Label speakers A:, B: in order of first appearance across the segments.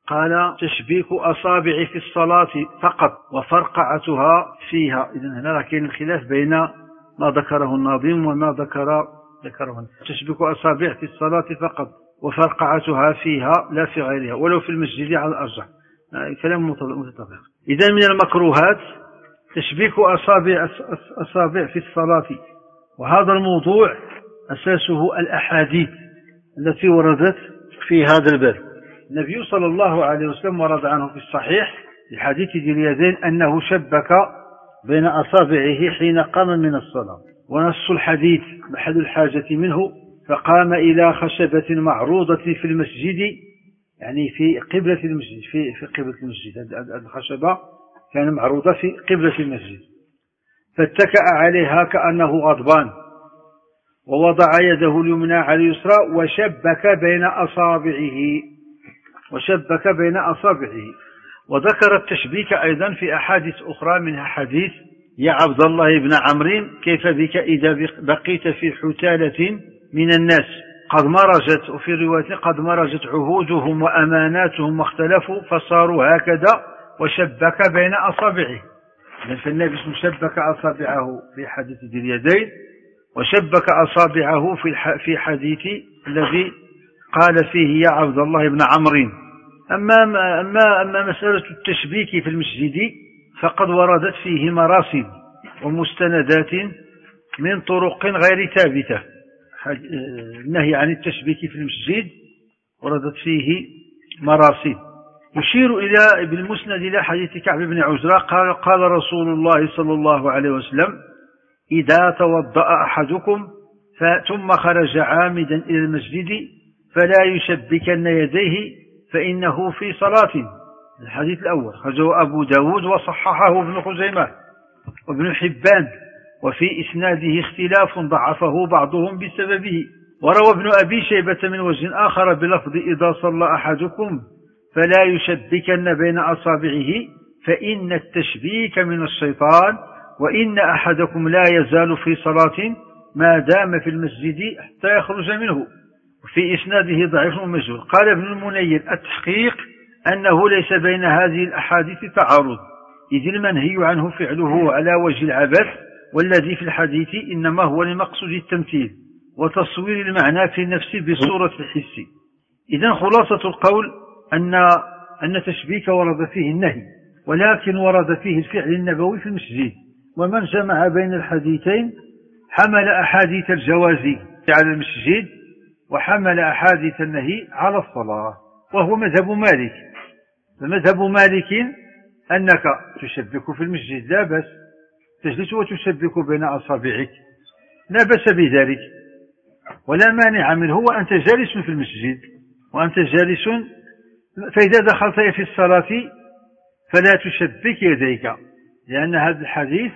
A: قال تشبيك أصابع في الصلاة فقط وفرقعتها فيها. إذن هنا كاين الخلاف بين ما ذكره الناظم وما ذكره تشبيك أصابع في الصلاة فقط وفرقعتها فيها لا في غيرها ولو في المسجد على الأرجح. كلام متطابق. إذن من المكروهات تشبيك أصابع في الصلاة، وهذا الموضوع أساسه الأحاديث التي وردت في هذا الباب. النبي صلى الله عليه وسلم ورد عنه في الصحيح في حديث ذي اليدين أنه شبك بين أصابعه حين قام من الصلاة، ونص الحديث محل الحاجة منه فقام إلى خشبة معروضة في المسجد، يعني في قبلة المسجد، في قبلة المسجد. الخشبة كان معروضة في قبلة المسجد، فاتكأ عليها كأنه غضبان، ووضع يده اليمنى على اليسرى وشبك بين أصابعه. وذكر التشبيك أيضا في أحاديث أخرى، منها حديث يا عبد الله بن عمرو كيف بك إذا بقيت في حتالة من الناس قد مرجت، وفي رواية قد مرجت عهودهم وأماناتهم واختلفوا فصاروا هكذا وشبك بين أصابعه. فالنبي شبك أصابعه في حديث ذي اليدين، وشبك أصابعه في حديث الذي قال فيه يا عبد الله بن عمرو. أما مسألة التشبيك في المسجد فقد وردت فيه مراسم ومستندات من طرق غير ثابتة. النهي عن التشبيك في المسجد وردت فيه مراسم. يشير إلى بالمسند إلى حديث كعب بن عجرة قال رسول الله صلى الله عليه وسلم إذا توضأ أحدكم ثم خرج عامدا إلى المسجد فلا يشبكن يديه فإنه في صلاة. الحديث الأول خرجه أبو داود وصححه ابن خزيمة وابن حبان، وفي إسناده اختلاف ضعفه بعضهم بسببه. وروى ابن أبي شيبة من وجه آخر بلفظ إذا صلى أحدكم فلا يشبكن بين أصابعه فإن التشبيك من الشيطان وإن أحدكم لا يزال في صلاة ما دام في المسجد حتى يخرج منه. وفي إسناده ضعيف ومجهول. قال ابن المنير التحقيق أنه ليس بين هذه الأحاديث تعارض، إذ المنهي عنه فعله على وجه العبث، والذي في الحديث إنما هو لمقصود التمثيل وتصوير المعنى في النفس بصورة الحس. إذن خلاصة القول أن تشبيك ورد فيه النهي، ولكن ورد فيه الفعل النبوي في المسجد. ومن جمع بين الحديثين حمل أحاديث الجواز على المسجد وحمل أحاديث النهي على الصلاة، وهو مذهب مالك. فمذهب مالك أنك تشبك في المسجد لا بأس، تجلس وتشبك بين أصابعك لا بأس بذلك ولا مانع منه، وأنت جالس في المسجد وأنت جالس. فإذا دخلت في الصلاة فلا تشبك يديك، لأن هذا الحديث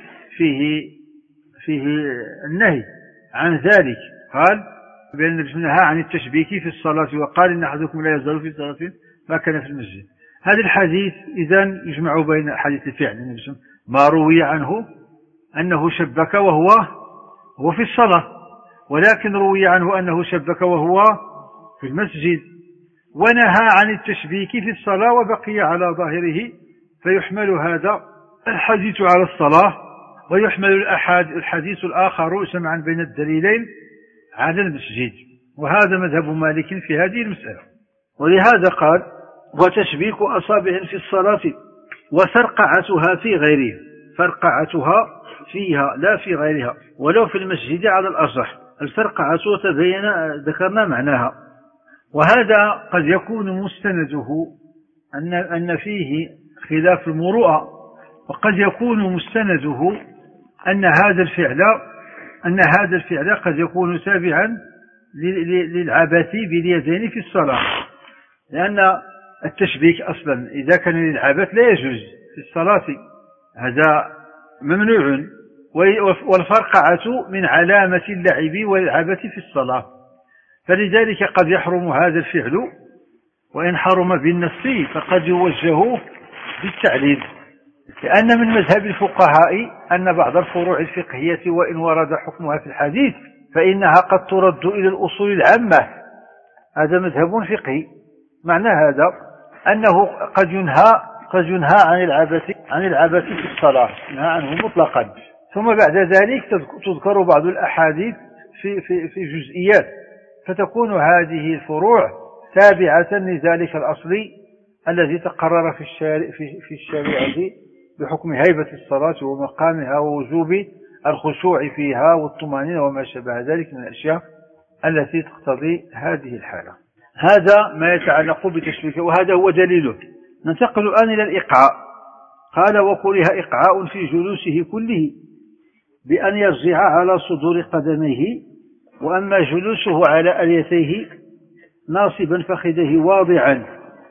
A: فيه النهي عن ذلك. قال بأن النبي نهى عن التشبيك في الصلاة، وقال إن أحدكم لا يزال في صلاة ما كان في المسجد. هذا الحديث إذن يجمع بين حديث الفعل النبي ما روي عنه أنه شبك وهو في الصلاة، ولكن روي عنه أنه شبك وهو في المسجد، ونهى عن التشبيك في الصلاة وبقي على ظاهره. فيحمل هذا الحديث على الصلاة، ويحمل الحديث الآخر سمعا بين الدليلين على المسجد. وهذا مذهب مالك في هذه المسألة. ولهذا قال وتشبيك أصابع في الصلاة وفرقعتها في غيره، فرقعتها فيها لا في غيرها ولو في المسجد على الأرجح. الفرقعة تبين ذكرنا معناها، وهذا قد يكون مستنده أن فيه خلاف المروءة، وقد يكون مستنده أن هذا الفعل قد يكون تابعا للعبث باليدين في الصلاة، لأن التشبيك أصلا إذا كان للعبث لا يجوز في الصلاة، هذا ممنوع. والفرقعة من علامة اللعب والعبث في الصلاة، فلذلك قد يحرم هذا الفعل، وإن حرم بالنص فقد يوجه بالتعليل. لأن من مذهب الفقهاء أن بعض الفروع الفقهية وإن ورد حكمها في الحديث فإنها قد ترد إلى الأصول العامة. هذا مذهب فقهي. معنى هذا أنه قد ينهى عن العبث في الصلاة، ينهى عنه مطلقا. ثم بعد ذلك تذكر بعض الأحاديث في جزئيات، فتكون هذه الفروع تابعة لذلك الأصل الذي تقرر في الشريعة بحكم هيبة الصلاة ومقامها ووجوب الخشوع فيها والطمأنينة وما شابه ذلك من الأشياء التي تقتضي هذه الحالة. هذا ما يتعلق بتشبيك، وهذا هو دليله. ننتقل الآن إلى الإقعاء. قال: وكره إقعاء في جلوسه كله بأن يرجع على صدور قدميه، وأما جلوسه على أليتيه ناصبا فخذه واضعا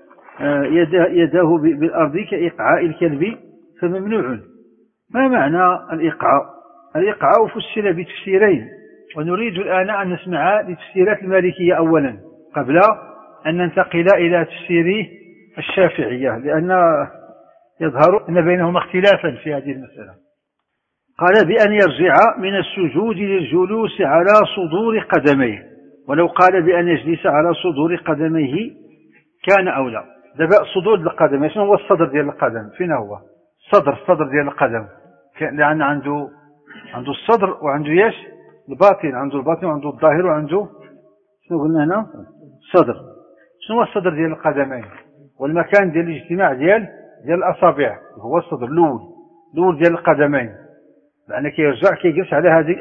A: يداه بالأرض كإقعاء الكلب فممنوع. ما معنى الإقعاء؟ الإقعاء فسر بتفسيرين، ونريد الآن أن نسمع لتفسيرات المالكية أولا قبل أن ننتقل إلى تفسير الشافعية، لأن يظهر أن بينهما اختلافا في هذه المسألة. قال: بأن يرجع من السجود للجلوس على صدور قدميه، ولو قال بأن يجلس على صدور قدميه كان أولى. دابا صدور القدم، شنو هو الصدر ديال القدم؟ فين هو الصدر ديال القدم؟ لأن عنده الصدر وعنده ياش الباطن، عنده الباطن وعنده الظاهر وعنده شنو قلنا هنا الصدر. شنو هو الصدر ديال القدمين؟ والمكان ديال الاجتماع ديال الأصابع هو الصدر الأول ديال القدمين، لأن كيرجع كيجلس على هذه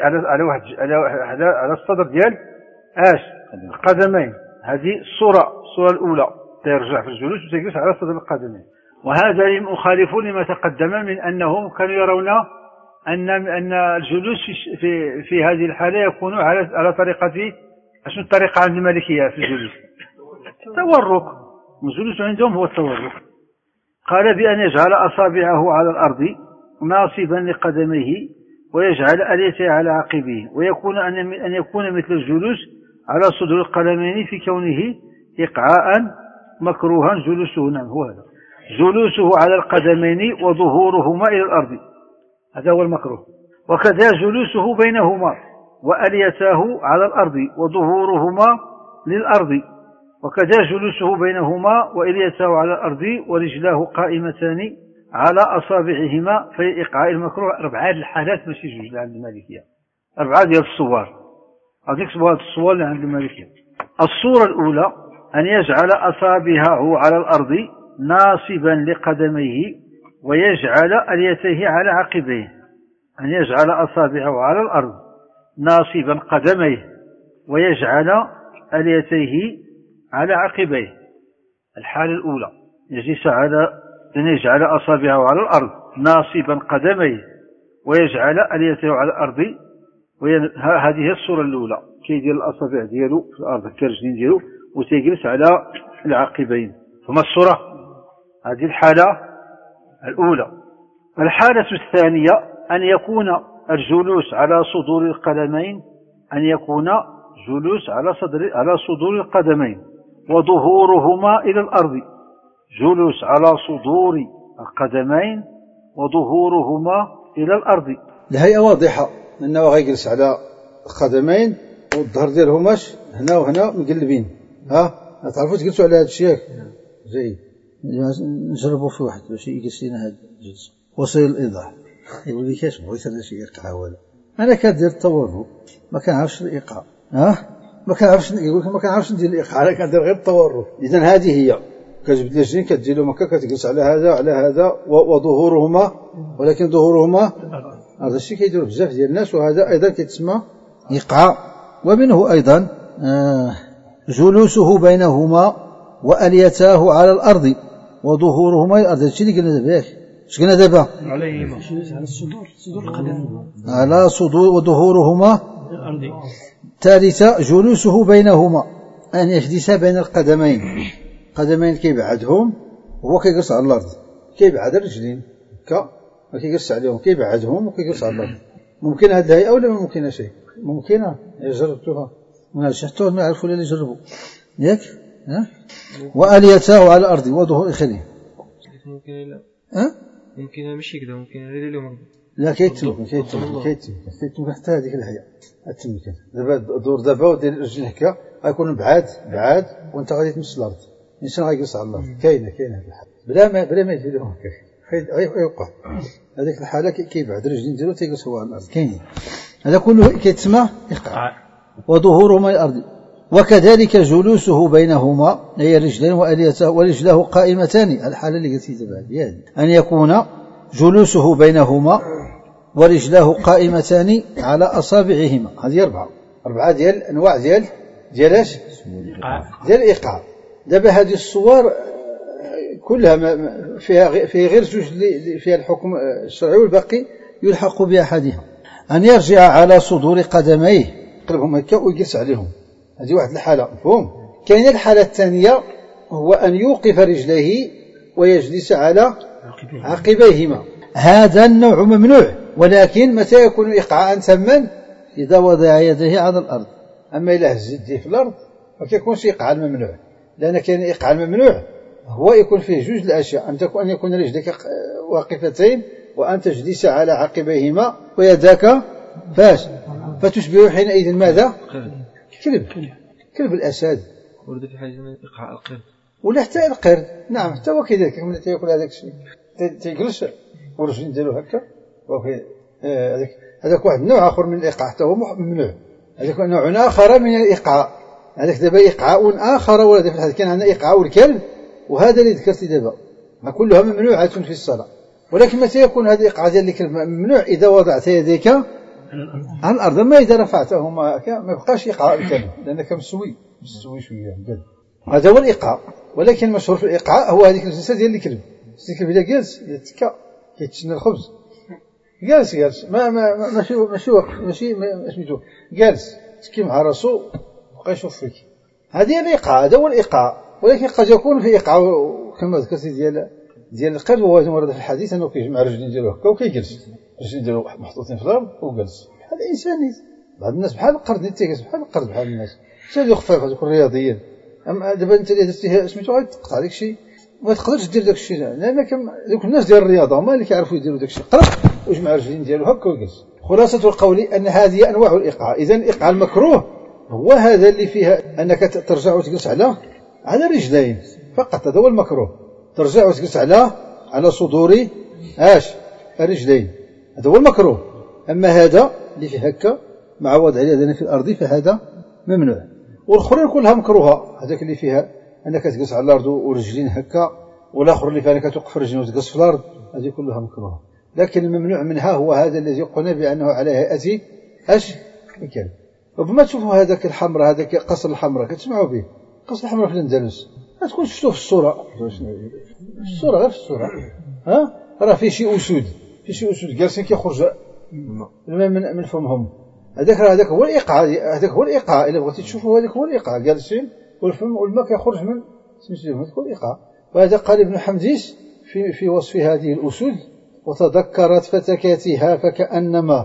A: على الصدر ديال القدمين. هذه الصورة الأولى، تيرجع في الجلوس وتجلس على صدر القدمين. وهذا مخالف لما تقدم من أنهم كانوا يرون أن الجلوس في هذه الحالة يكون على طريقة شنو الطريقة عند المالكية في الجلوس؟ التورك. الجلوس عندهم هو التورك. قال: بأن يجعل أصابعه على الأرض ناصبا لقدميه ويجعل أليته على عقبيه، ويكون أن يكون مثل الجلوس على صدر القدمين في كونه إقعاء مكروها جلوسه. نعم، هو هذا جلوسه على القدمين وظهورهما إلى الأرض، هذا هو المكروه. وكذا جلوسه بينهما وأليتاه على الأرض وظهورهما للأرض، وكذا جلوسه بينهما وأليتاه على الأرض ورجلاه قائمتان على أصابعهما في إقعاء المكروه. 4 الحالات ماشي 2 عند المالكية، 4 ديال الصور. هذيك الصور اللي عند المالكية. الصورة الأولى أن يجعل أصابعه على الأرض ناصبا لقدميه ويجعل أليتيه على عقبيه. أن يجعل أصابعه على الأرض ناصبا قدميه ويجعل أليتيه على عقبيه. الحالة الأولى أن يجعل أصابعه على الأرض ناصبا قدميه ويجعل أليته على الأرض. هذه هي الصورة الأولى، كيدير الأصابع ديالو في الأرض كالرجلين ديالو وتيجلس على العقبين. ثم الصورة هذه الحالة الأولى. الحالة الثانية أن يكون الجلوس على صدور القدمين، أن يكون جلوس على صدور القدمين وظهورهما إلى الأرض. جلوس على صدور القدمين وظهورهما إلى الأرض.
B: الهيئة واضحة أنه غيجلس على القدمين والظهر ديالهماش هنا وهنا مقلبين. تعرفوا تجلسوا على هذا الشيء زي نجربوا في واحد باش يجلس لنا هذا الجلسة وصل الإيضاح. يقول لي كاش بغيت هذا الشيء يقع ولا أنا كندير التورك ما كنعرفش الإيقاع. ما كنعرفش، يقول لك ما كنعرفش ندير الإيقاع، أنا كندير غير التورك. إذن هذه هي كتجبد الرجلين كتجيلهم هكا كتجلس على هذا وظهورهما، ولكن ظهورهما هذا الشيء كيدير بزاف ديال الناس، وهذا أيضا كيتسمى إيقاع. ومنه أيضا جلوسه بينهما وأليتاه على الأرض وظهورهما الأرض. هادشي اللي قلنا دابا، اش قلنا دابا؟
C: على صدور القدم،
B: على صدور وظهورهما الأرض. ثالثا جلوسه بينهما، أن يجلس بين القدمين كيبعدهم وهو كيجلس على الأرض، كيبعد الرجلين هكا ما كيجلس عليهم، كيبعدهم وكيجلس على الأرض. ممكن هذه الهيئة ولا ما ممكنها شيء؟ ممكنة، جربتوها ما حتى ما يعرفوا اللي يجربوا ياك. وأليتاه على الأرض وظهور إخره.
C: ممكن لا ممكن ماشي كذا، ممكن اليوم
B: لا كيتم حتى هذيك الهيئة التمكن. دابا دور دابا ودير الرجل هكا غيكون بعاد وانت غادي تمس الأرض، الإنسان غيجلس على الأرض. كاينة هذه الحالة بلا ما يجي لهم يوقع هذيك الحالة كيبعد رجلين ديالو تيجلس هو على الأرض. كاينين هذا كله كيتسمى إيقاع. وظهورهما الأرض. وكذلك جلوسه بينهما هي رجلين ورجله قائمتان. الحالة اللي قلت دابا أن يكون جلوسه بينهما ورجله قائمتان على أصابعهما. هذه أربعة ديال أنواع ديال اش؟ ديال الإيقاع. دابا هذه الصور كلها فيها غير جوج اللي فيها الحكم الشرعي والباقي يلحق بأحدها. أن يرجع على صدور قدميه يقلبهم هكا ويجلس عليهم. هذه واحد الحالة مفهوم. كاينه الحالة الثانية هو أن يوقف رجليه ويجلس على عقبيهما. هذا النوع ممنوع، ولكن متى يكون إيقاعا تاما؟ إذا وضع يديه على الأرض. أما إلا هز يديه في الأرض فكيكونش إيقاعا ممنوع، لأن كان إيقاعا ممنوع هو يكون فيه جوج الأشياء: أن يكون رجلك واقفتين وأن تجلس على عقبيهما ويداك فاش، فتشبه حينئذ ماذا؟ كلب الأسد.
C: ورد في حاجة إيقاع القرد
B: ولا حتى القرد. نعم حتى هو كذلك من يقول هذاك الشيء تيجلس ورجلين ديالو هكا. هذاك واحد نوع آخر من الإيقاع حتى هو ممنوع. هذاك نوع آخر من الإيقاع. هذاك دابا إيقاع آخر. ولا في الحديث كان عندنا إيقاع الكلب، وهذا اللي ذكرت دابا كلها ممنوعة في الصلاة. ولكن متى يكون هذا الإيقاع ديال الكلب ممنوع؟ إذا وضعت يديك على الأرض. ما إذا رفعتهما هكا ما يبقاش إيقاع الكلب، لأنك مستوي شوية. هذا هو الإيقاع. ولكن المشهور في الإيقاع هو هذيك الجلسة ديال الكلب. الكلب إذا جالس يتكا كيتشنى الخبز جالس ماشي سميتو جالس تكي مع راسو بقى يشوف فيك. هذه الإيقاع. هذا هو الإيقاع. ولكن قد يكون في إيقاع كما ذكرت ديال القلب، وهو ورد في الحديث أنه كيجمع رجلين ديالو هكا وكيجلس، رجلين ديالو محطوطين في الأرض وجالس بحال الإنسان. بعض الناس بحال القرد تيجلس بحال القرد بحال الناس. هذو خفاف، هذوك الرياضيين. أما دابا أنت اللي درتيه سميتو غيتقطع داك الشيء، ما تقدرش دير داك الشيء، لأن دوك الناس ديال الرياضة هما اللي كيعرفوا يديروا داك الشيء. قرب ويجمع رجلين ديالو هكا ويجلس. خلاصة القول أن هذه أنواع الإيقاع. إذن الإيقاع المكروه هو هذا اللي فيها أنك ترجع وتجلس على رجلين فقط. هذا هو المكروه. ترجع وتجلس على صدور الرجلين. هذا هو المكروه. أما هذا اللي فيه هكا مع وضع اليدين في الأرض فهذا ممنوع. والأخرين كلها مكروهة. هذاك اللي فيها أنك تجلس على الأرض ورجلين هكا، والآخر اللي فيها أنك توقف رجلين وتجلس في الأرض، هذه كلها مكروهة. لكن الممنوع منها هو هذا الذي قلنا بأنه على هيئة الكلب. ربما تشوفوا هذاك الحمراء، هذاك قصر الحمراء كتسمعوا به، قصر الحمراء في الأندلس. ما تكون شفتوه في الصورة غير في الصورة. راه في شي أسود جالسين كيخرج الماء من فمهم. هذاك هو الإيقاع. إلا بغيتي تشوفوا هذاك هو الإيقاع، جالسين والفم والماء كيخرج من سميتو. هذاك هو الإيقاع. وهذا قال ابن حمديس في وصف هذه الأسود: وتذكرت فتكاتها فكأنما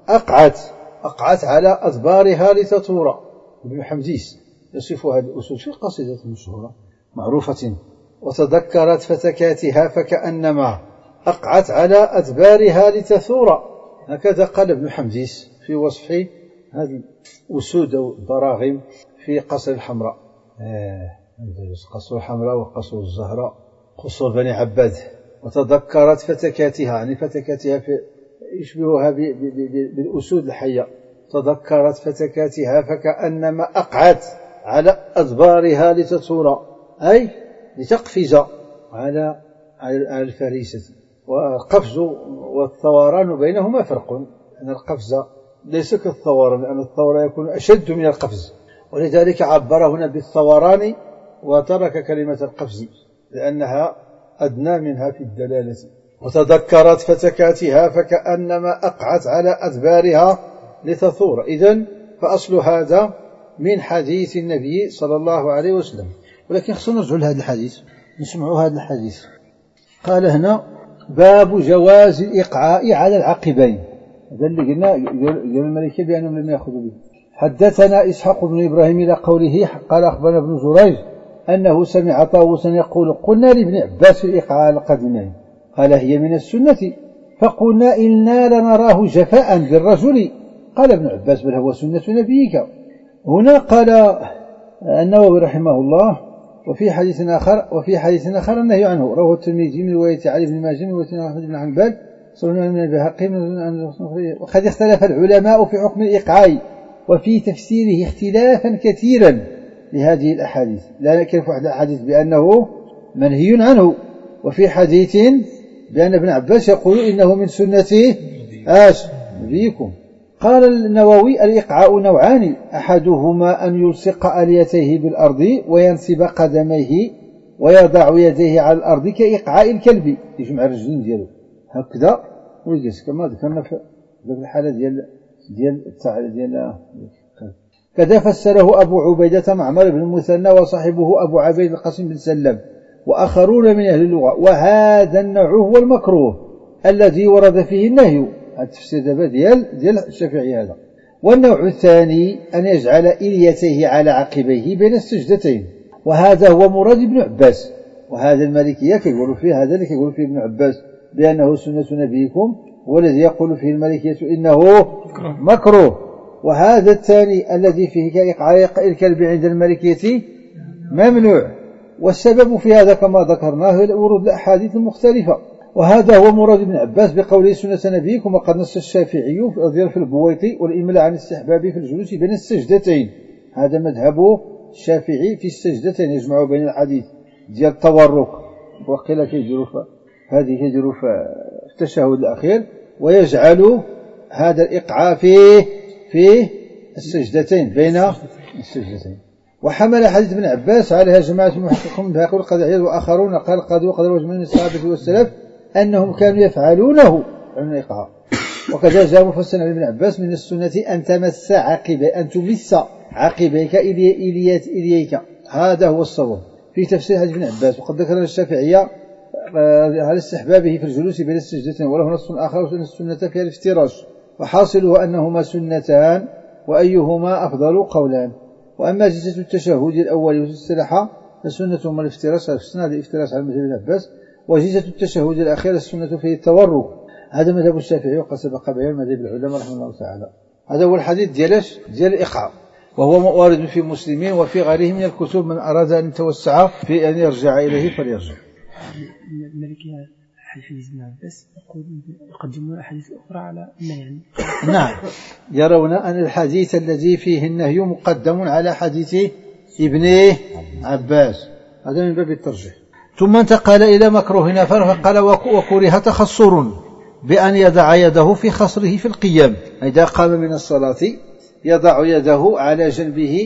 B: أقعت على أدبارها لتثور. ابن حمديس يصف هذه الأسود في قصيدة مشهورة معروفة: وتذكرت فتكاتها فكأنما أقعت على أدبارها لتثور. هكذا قال ابن حمديس في وصف هذه الأسود أو الضراغم في قصر الحمراء. قصر الحمراء وقصر الزهراء قصر بني عباد. وتذكرت فتكاتها، يعني فتكاتها يشبهها بالأسود الحية. تذكرت فتكاتها فكأنما أقعت على أدبارها لتثور، أي لتقفز على الفريسة. والقفز والثوران بينهما فرق، أن القفز ليس كالثوران، لأن الثوران يكون أشد من القفز، ولذلك عبر هنا بالثوران وترك كلمة القفز لأنها أدنى منها في الدلالة. وتذكرت فتكاتها فكأنما أقعت على أدبارها لتثور. إذن فأصل هذا من حديث النبي صلى الله عليه وسلم. ولكن خصنا نرجع لهذا الحديث، نسمعوا هذا الحديث. قال هنا: باب جواز الإقعاء على العقبين. هذا اللي قال الملكي بأنهم لم يأخذوا به. حدثنا إسحاق بن إبراهيم إلى قوله قال أخبرنا ابن جريج أنه سمع طاووسا يقول: قلنا لابن عباس في الإقعاء على القدمين، قال: هي من السنة. فقلنا: إنا لنراه جفاء بالرجل. قال ابن عباس: بل هو سنة نبيك. هنا قال النووي رحمه الله: وفي حديث آخر النهي عنه، رواه الترمذي من رواية علي بن ماجه من رواية أحمد بن حنبل من البيهقي. وقد اختلف العلماء في حكم الإقعاء وفي تفسيره اختلافا كثيرا لهذه الأحاديث. لا نكرف واحد الأحاديث بأنه منهي عنه، وفي حديث بأن ابن عباس يقول إنه من سنة نبيكم. قال النووي: الإقعاء نوعان، أحدهما أن يلصق أليتيه بالأرض وينصب قدميه ويضع يديه على الأرض كإقعاء الكلب، يجمع الرجلين دياله هكذا ويجلس كما ذكرنا في الحالة ديال كذا فسره أبو عبيدة معمر بن المثنى وصاحبه أبو عبيد القاسم بن سلم وآخرون من أهل اللغة. وهذا النوع هو المكروه الذي ورد فيه النهي، التفسير دابا ديال الشافعي هذا. والنوع الثاني أن يجعل إليتيه على عقبيه بين السجدتين، وهذا هو مراد ابن عباس. وهذا المالكية كيقولوا فيه، هذا اللي كيقول فيه ابن عباس بأنه سنة نبيكم، والذي يقول فيه المالكية إنه مكروه. وهذا الثاني الذي فيه كإقعاء الكلب عند المالكية ممنوع. والسبب في هذا كما ذكرناه ورود الأحاديث المختلفة. وهذا هو مراد ابن عباس بقوله سنة نبيكم. وقد نص الشافعي في البويطي والإملاء عن الاستحباب في الجلوس بين السجدتين. هذا مذهب الشافعي في السجدتين، يجمع بين الحديث ديال التورك وقيل كيديروا في التشهد الأخير، ويجعل هذا الإقعاء في السجدتين بين السجدتين. وحمل حديث ابن عباس عليها جماعة المحققين من بهاقي القاضي عياض وآخرون قال القاضي وقد روى من الصحابة والسلف أنهم كانوا يفعلونه عن الإقعاء. وكذا جاء مفسرا ابن عباس من السنة أن تمس عقبيك إليك. هذا هو الصواب في تفسير حديث ابن عباس. وقد ذكر الشافعية على استحبابه في الجلوس بين السجدتين، وله نص آخر أن السنة فيها الافتراش، وحاصله أنهما سنتان وأيهما أفضل قولان. وأما جلسة التشهد الأول والاستراحة فسنتهما الافتراش، هذا الافتراش على مذهب ابن عباس. وجلسة التشهد الأخير السنة فيه التورك، هذا مذهب الشافعي وقد سبق بيان مذهب العلماء رحمه الله تعالى. هذا هو الحديث ديال الإقعاء، وهو وارد في مسلمين وفي غيره من الكتب. من أراد أن يتوسع في أن يرجع إليه فليرجع.
D: المالكية حديث ابن عباس يقدمون الأحاديث الأخرى على النهي.
B: نعم، يرون أن الحديث الذي فيه النهي مقدم على حديث ابن عباس، هذا من باب الترجيح. ثم انتقل إلى مكروه آخر فقال: وكره تخصر بأن يضع يده في خصره في القيام. إذا قام من الصلاة يضع يده على جنبه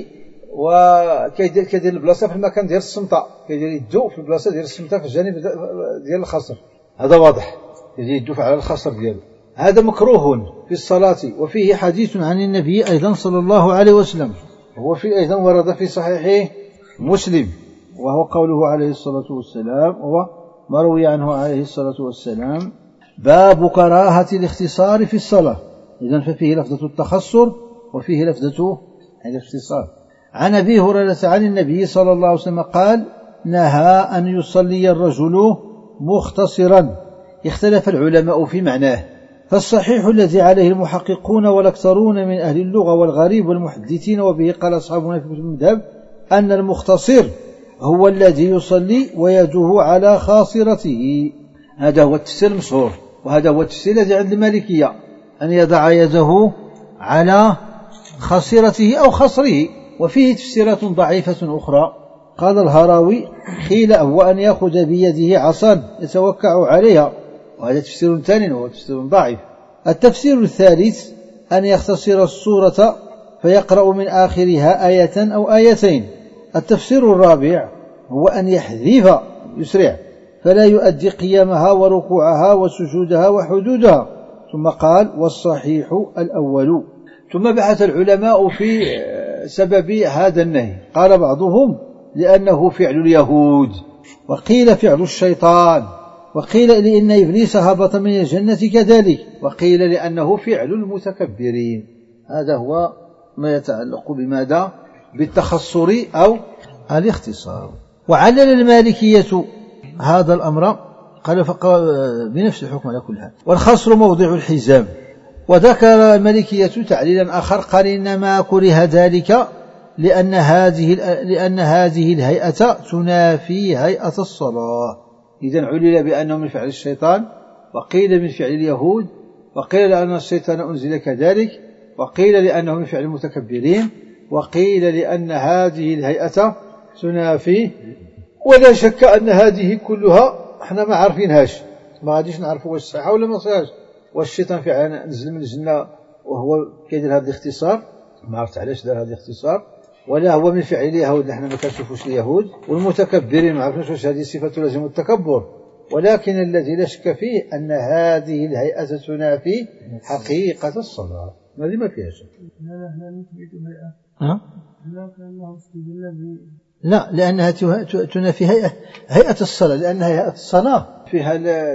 B: وكيدير البلاصة في المكان ديال السمطة، كيدير يدو في البلاصة ديال السمطة في الجانب ديال الخصر، هذا واضح، يدير يدو على الخصر ديالو. هذا مكروه في الصلاة. وفيه حديث عن النبي أيضا صلى الله عليه وسلم، هو في أيضا ورد في صحيح مسلم، وهو قوله عليه الصلاة والسلام، هو ما روي عنه عليه الصلاة والسلام: باب كراهة الاختصار في الصلاة. إذن ففيه لفظة التخصر وفيه لفظة الاختصار. عن أبي هريرة عن النبي صلى الله عليه وسلم قال: نهى أن يصلي الرجل مختصرا. اختلف العلماء في معناه، فالصحيح الذي عليه المحققون والأكثرون من أهل اللغة والغريب والمحدثين وبه قال أصحابنا في المذهب أن المختصر هو الذي يصلي ويده على خاصرته. هذا هو التفسير المشهور، وهذا هو التفسير الذي عند المالكية، أن يضع يده على خاصرته أو خصره. وفيه تفسيرات ضعيفة أخرى. قال الهراوي: قيل هو أن يأخذ بيده عصا يتوكع عليها، وهذا تفسير ثاني وهو تفسير ضعيف. التفسير الثالث أن يختصر السورة فيقرأ من آخرها آية أو آيتين. التفسير الرابع هو أن يحذف يسرع فلا يؤدي قيامها وركوعها وسجودها وحدودها. ثم قال: والصحيح الأول. ثم بحث العلماء في سبب هذا النهي. قال بعضهم: لأنه فعل اليهود، وقيل فعل الشيطان، وقيل لأن إبليس هبط من الجنة كذلك، وقيل لأنه فعل المتكبرين. هذا هو ما يتعلق بماذا؟ بالتخصر أو الاختصار. وعلل المالكية هذا الأمر، قال بنفس الحكم على كل حال. والخصر موضع الحزام. وذكر المالكية تعليلا آخر، قال: إنما كره ذلك لأن هذه الهيئة تنافي هيئة الصلاة. إذن علل بأنه من فعل الشيطان، وقيل من فعل اليهود، وقيل لأن الشيطان أنزل كذلك، وقيل لأنه من فعل المتكبرين، وقيل لأن هذه الهيئة تنافي. ولا شك أن هذه كلها احنا ما عارفينهاش، ما غاديش نعرفوا واش صحيحة ولا ما صحيحاش. والشيطان فعلا نزل من الجنة وهو كيدير هذا الاختصار، ما عرفت علاش دار هذا الاختصار، ولا هو من فعل اليهود اللي احنا ما كنشوفوش اليهود، والمتكبرين ما عرفناش واش هذه صفة لازم التكبر. ولكن الذي لا شك فيه أن هذه الهيئة تنافي حقيقة الصلاة، هذه ما فيها شك. لا، لأنها تنافي هيئة الصلاة، لأنها هيئة الصلاة فيها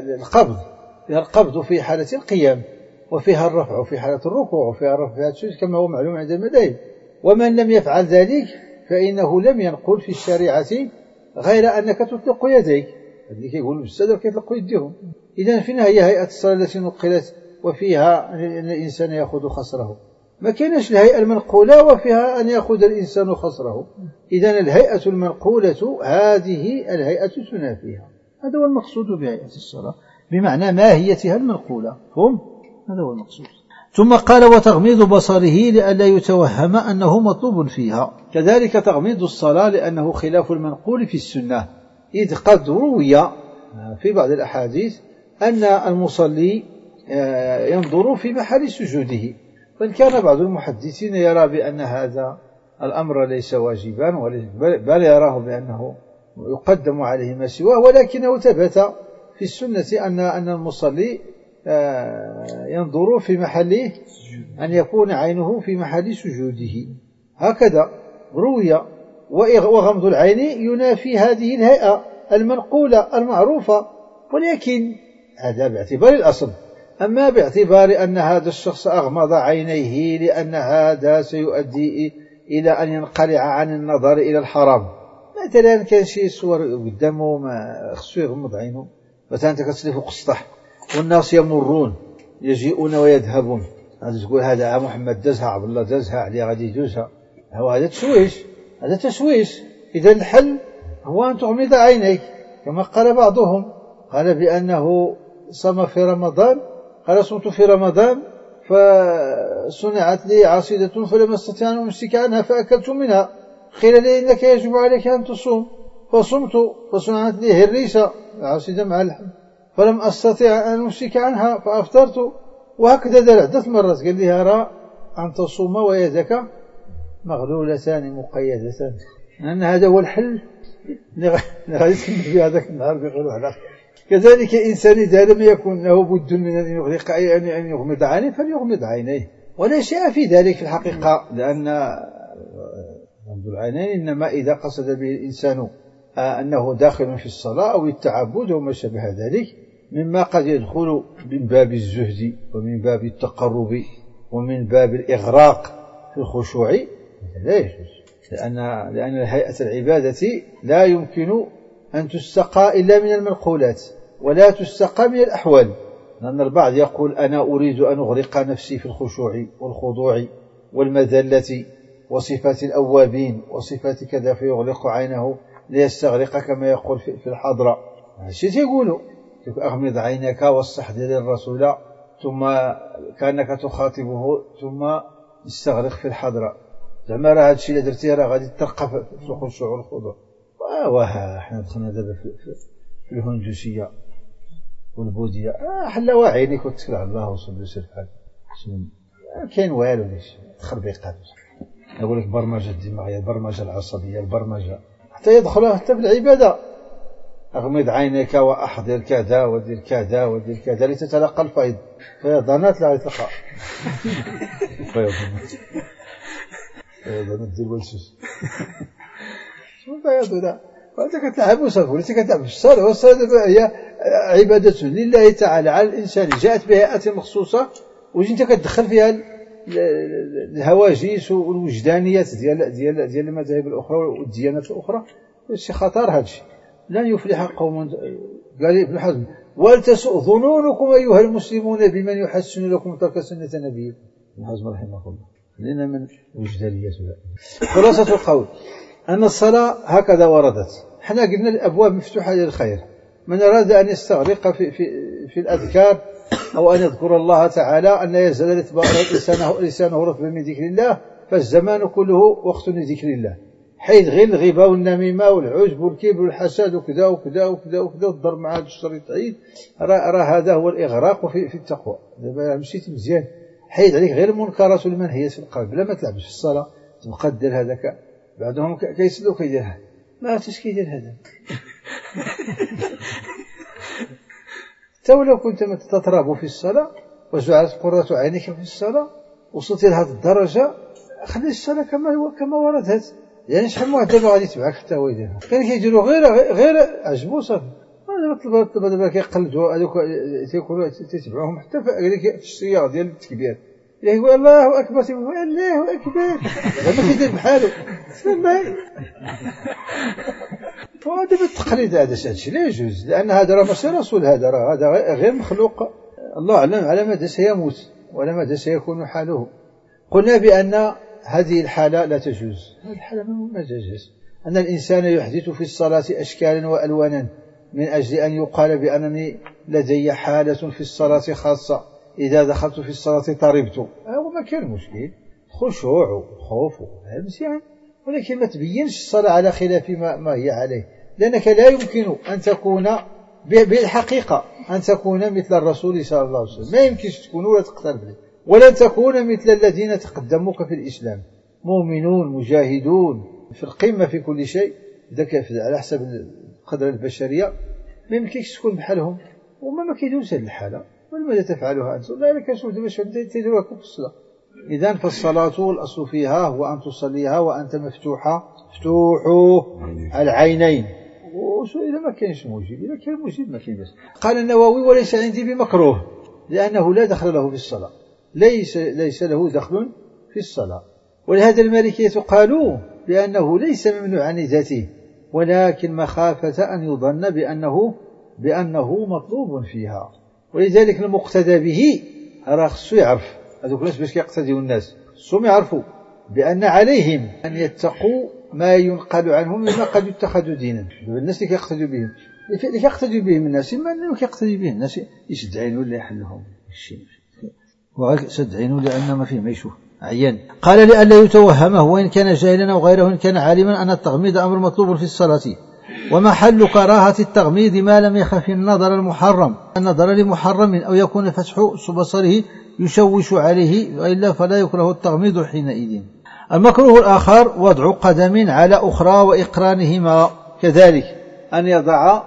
B: القبض في حالة القيام، وفيها الرفع وفي حالة الركوع، وفيها الرفع في السجود كما هو معلوم عند المذاهب. ومن لم يفعل ذلك فإنه لم ينقل في الشريعة غير أنك تطلق يديك، اللي كيقولوا بالصدر كيطلقوا يديهم. إذن فين هي هيئة الصلاة التي نقلت وفيها أن الإنسان يأخذ خصره؟ ما كانش الهيئة المنقولة وفيها أن يأخذ الإنسان خصره. إذن الهيئة المنقولة هذه الهيئة تنافيها، هذا هو المقصود بهيئة الصلاة، بمعنى ماهيتها المنقولة. فهم؟ هذا هو المقصود. ثم قال وتغميض بصره لئلا يتوهم أنه مطلوب فيها، كذلك تغميض الصلاة لأنه خلاف المنقول في السنة، إذ قد روي في بعض الأحاديث أن المصلي ينظر في محل سجوده، وإن كان بعض المحدثين يرى بأن هذا الأمر ليس واجبا، بل يراه بأنه يقدم عليه ما سواه، ولكنه ثبت في السنة أن المصلي ينظر في محله، أن يكون عينه في محل سجوده، هكذا روي. وغمض العين ينافي هذه الهيئة المنقولة المعروفة، ولكن هذا باعتبار الأصل. أما باعتبار أن هذا الشخص أغمض عينيه لأن هذا سيؤدي إلى أن ينقلع عن النظر إلى الحرام، مثلا كان شي صور قدامه ما خصو يغمض عينه، مثلا أنت كتسلي فوق السطح والناس يمرون يجيئون ويذهبون، هذا تقول هذا محمد دازها، عبد الله دازها، علي غادي يجوزها، هذا تشويش، هذا تشويش. إذا الحل هو أن تغمض عينيك، كما قال بعضهم، قال بأنه صام في رمضان، قال صمت في رمضان فصنعت لي عصيدة فلم أستطيع أن أمسك عنها فأكلت منها، قيل لي إنك يجب عليك أن تصوم، فصمت فصنعت لي هريسة عصيدة مع اللحم فلم أستطيع أن أمسك عنها فأفطرت. وهكذا دار عدة مرات، قال لي أرى أن تصوم ويدك مغلولتان مقيدتان، لأن هذا هو الحل غادي تكمل في هذاك النهار بيقولوا على. كذلك إنسان إذا لم يكن له بد من أن يغلق أن يغمض عينيه فليغمض عينيه، ولا شيء في ذلك في الحقيقة، لأن غمض العينين إنما إذا قصد به الإنسان أنه داخل في الصلاة أو التعبد وما شابه ذلك، مما قد يدخل من باب الزهد ومن باب التقرب ومن باب الإغراق في الخشوع، لا يجوز، لأن هيئة العبادة لا يمكن أن تستقى إلا من المنقولات، ولا تستقى من الأحوال، لأن البعض يقول أنا أريد أن أغرق نفسي في الخشوع والخضوع والمذلة وصفات الأوابين وصفات كذا، فيغلق عينه ليستغرق كما يقول في الحضرة. الشيء يقولوا أغمض عينك واستحضر الرسول ثم كأنك تخاطبه ثم استغرق في الحضرة، زعما راه هذا الشيء اللي درتيه راه غادي ترقى في الخشوع والخضوع. واه احنا دخلنا دابا في الهندوسية والبوذية، حل وعينيك وتكل على الله وصلي وسلم كاين والو ليش تخربيقات، يقول لك برمجة الدماغية، البرمجة العصبية، البرمجة حتى يدخلها حتى في العبادة. أغمض عينيك وأحضر كذا ودير كذا ودير كذا لتتلقى الفيض، فيضانات لا يتلقى فيضانات دير والسوس فيضنا، وأنت كتلعب وصف وليس كتلعب في الصلاة، والصلاة هي عبادة لله تعالى على الإنسان، جاءت بهيئة مخصوصة وجيت كتدخل فيها الهواجس والوجدانيات ديال المذاهب الأخرى والديانات الأخرى. شي خطر هذا الشيء، لن يفلح قوم. قال ابن حزم ولتسؤ ظنونكم أيها المسلمون بمن يحسن لكم ترك سنة نبيكم. ابن حزم رحمه الله لنا من وجدانيات. خلاصة القول أن الصلاة هكذا وردت. احنا قلنا الأبواب مفتوحة للخير، من أراد أن يستغرق في الأذكار أو أن يذكر الله تعالى أن يزال لسانه رطبا من ذكر الله، فالزمان كله وقت لذكر الله، حيث غير الغيبة والنميمة والعجب والكبر والحسد وكذا وكذا وكذا وكذا والضرب مع هذا الشريط عيد، راه هذا هو الإغراق في التقوى. دابا مشيت مزيان، حيد عليك غير المنكرات والمنهيات في القلب، لا ما تلعبش في الصلاة تبقى دير هذاك. بعضهم كيسلو كيدير هذا، ما عرفتش كيدير هذا. ولو كنت تتراب في الصلاة وجعلت قرة عينك في الصلاة وصلت إلى هذه الدرجة، خلي الصلاة كما وردت. يعني شحال من واحد دابا غادي يتبعك حتى هو يديرها، كان كيديروا غير عجبو صافي. دابا كيقلدوا هذوك تيكونوا تتبعوهم حتى في الشياغ ديال التكبير، يقول الله أكبر، يقول الله أكبر، ما كيدير بحاله. وهذا بالتقليد، هذا الشيء لا يجوز، لأن هذا راه ماشي رسول، هذا غير مخلوق، الله أعلم على ماذا سيموت ولا ماذا سيكون حاله. قلنا بأن هذه الحالة لا تجوز، هذه الحالة ما تجوز، أن الإنسان يحدث في الصلاة أشكالا وألوانا من أجل أن يقال بأنني لدي حالة في الصلاة خاصة، إذا دخلت في الصلاة طربت، وما كان مشكل، خشوع وخوف مزيان، ولكن ما تبينش الصلاة على خلاف ما هي عليه، لأنك لا يمكن أن تكون بالحقيقة أن تكون مثل الرسول صلى الله عليه وسلم، ما يمكنش تكون ولا تقترب له، ولن تكون مثل الذين تقدموك في الإسلام، مؤمنون مجاهدون في القمة في كل شيء، على حسب القدرة البشرية، ما يمكنش تكون بحالهم، وما كيدوز هذه الحالة. ولماذا تفعلها أنت؟ لا لك شوف باش تديروها في الصلاة. إذن فالصلاة الأصل فيها هو أن تصليها وأنت مفتوح العينين، إذا ما كانش موجب، إذا كان موجب ما كاين. قال النووي وليس عندي بمكروه، لأنه لا دخل له في الصلاة، ليس له دخل في الصلاة. ولهذا المالكية قالوا بأنه ليس ممنوع عن ذاته، ولكن مخافة أن يظن بأنه مطلوب فيها. ولذلك المقتدى به راه خصو يعرف، هذوك الناس باش يقتديوا الناس خصهم يعرفوا بأن عليهم أن يتقوا ما ينقل عنهم مما قد يتخذوا دينا. الناس اللي كيقتدوا بهم الناس، ما اللي كيقتدي به الناس يشد عينه ولا يحلهم الشيء، ويشد عينه لأن ما فيه ما يشوف عيان. قال لئلا يتوهمه وإن كان جاهلا أو غيره إن كان عالما أن التغميض أمر مطلوب في الصلاة، ومحل كراهة التغميض ما لم يخف النظر لمحرم أو يكون فتح بصره يشوش عليه، وإلا فلا يكره التغميض حينئذ. المكروه الآخر وضع قدم على أخرى وإقرانهما، كذلك أن يضع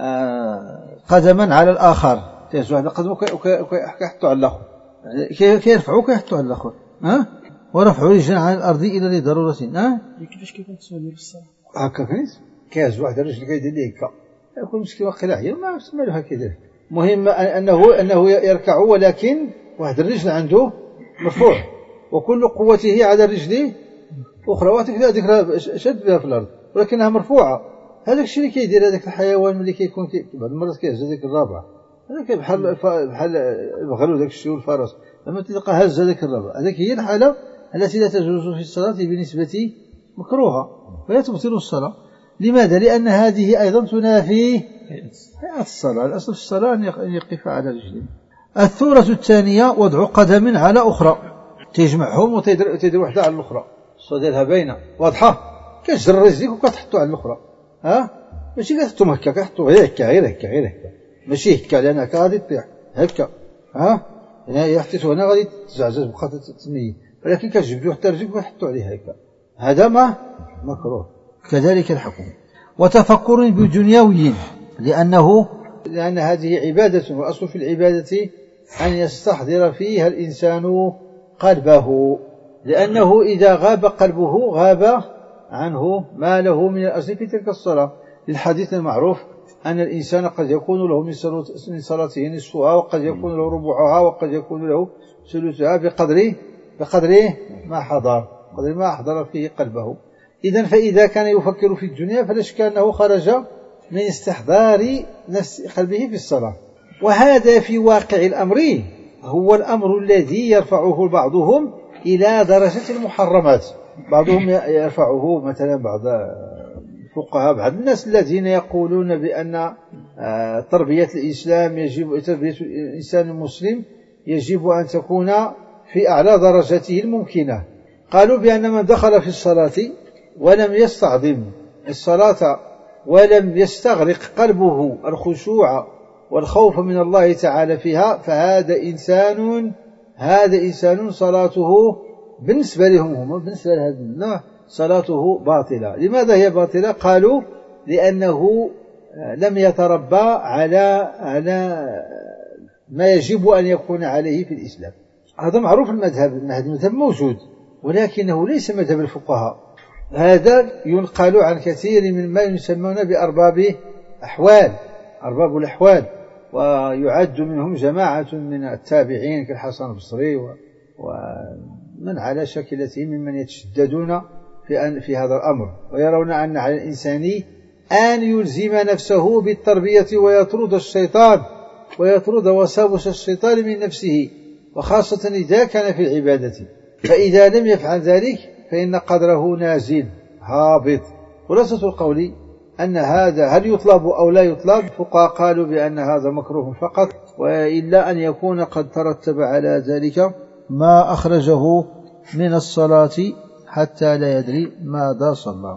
B: قدما على الآخر، تيجي واحد القدم وكيحطوا على الآخر، كيرفعوا كيحطوا على الآخر، ورفع رجل عن الأرض إلى لضرورة.
D: كيفاش كيتصلي في الصلاة
B: هكا كاز واحد الرجل كيدير ليه هكا، يكون مسكين واقيلا عيا ما عرفتش مالو هكا يدير. المهم أنه يركع ولكن واحد الرجل عنده مرفوع وكل قوته على رجله أخرى، وهذيك شد بها في الأرض ولكنها مرفوعة. هذاك الشيء اللي كيدير هذاك الحيوان ملي كيكون بعض المرات كيهز هذيك الرابعة، هذاك بحال البغل وداك الشيء والفرس، لما تلقى هز هذيك الرابعة، هذيك هي الحالة التي لا تجوز في الصلاة بالنسبة مكروهة ولا تبطل الصلاة. لماذا؟ لأن هذه أيضا تنافي هيئة الصلاة، الأصل في الصلاة أن يقف على رجلين. الثورة الثانية وضع قدم على أخرى، تجمعهم وتدير واحدة على الأخرى، الصلاة ديالها باينة واضحة، كتجر رجليك وكتحطوا على الأخرى، ماشي كتحطوا هكا، كتحطوا غير هكا، ماشي هكا لأن هكا غادي تطيح هكا، يعني حطيتو هنا غادي تزعزع بقى تتميل، ولكن كتجبدوا حتى رجليك وكتحطوا عليه هكا، هذا ما مكروه. كذلك الحكم. وتفكر بدنيوي، لأن هذه عبادة، وأصل في العبادة أن يستحضر فيها الإنسان قلبه، لأنه إذا غاب قلبه غاب عنه ما له من الأصل في تلك الصلاة، للحديث المعروف أن الإنسان قد يكون له من صلاته نصفها، وقد يكون له ربعها، وقد يكون له ثلثها بقدر ما حضر فيه قلبه. إذن فإذا كان يفكر في الدنيا فلا شك أنه خرج من استحضار نفس قلبه في الصلاة، وهذا في واقع الأمر هو الأمر الذي يرفعه بعضهم إلى درجة المحرمات. بعضهم يرفعه مثلا بعض الفقهاء بعض الناس الذين يقولون بأن تربية الإسلام يجب تربية الإنسان المسلم يجب أن تكون في أعلى درجته الممكنة. قالوا بأن من دخل في الصلاة ولم يستعظم الصلاة ولم يستغرق قلبه الخشوع والخوف من الله تعالى فيها فهذا إنسان صلاته بالنسبة لهم هم بالنسبة لهذا النوع صلاته باطلة. لماذا هي باطلة؟ قالوا لأنه لم يتربى على ما يجب أن يكون عليه في الإسلام. هذا معروف المذهب موجود ولكنه ليس مذهب الفقهاء. هذا ينقل عن كثير من ما يسمون بأرباب الأحوال ويعد منهم جماعة من التابعين كالحسن البصري ومن على شكلته ممن يتشددون في هذا الأمر ويرون أن على الإنسان أن يلزم نفسه بالتربية ويطرد وساوس الشيطان من نفسه وخاصة إذا كان في العبادة. فإذا لم يفعل ذلك فإن قدره نازل هابط. خلاصة القول أن هذا هل يطلب أو لا يطلب؟ الفقهاء قالوا بأن هذا مكروه فقط وإلا أن يكون قد ترتب على ذلك ما أخرجه من الصلاة حتى لا يدري ماذا صلى.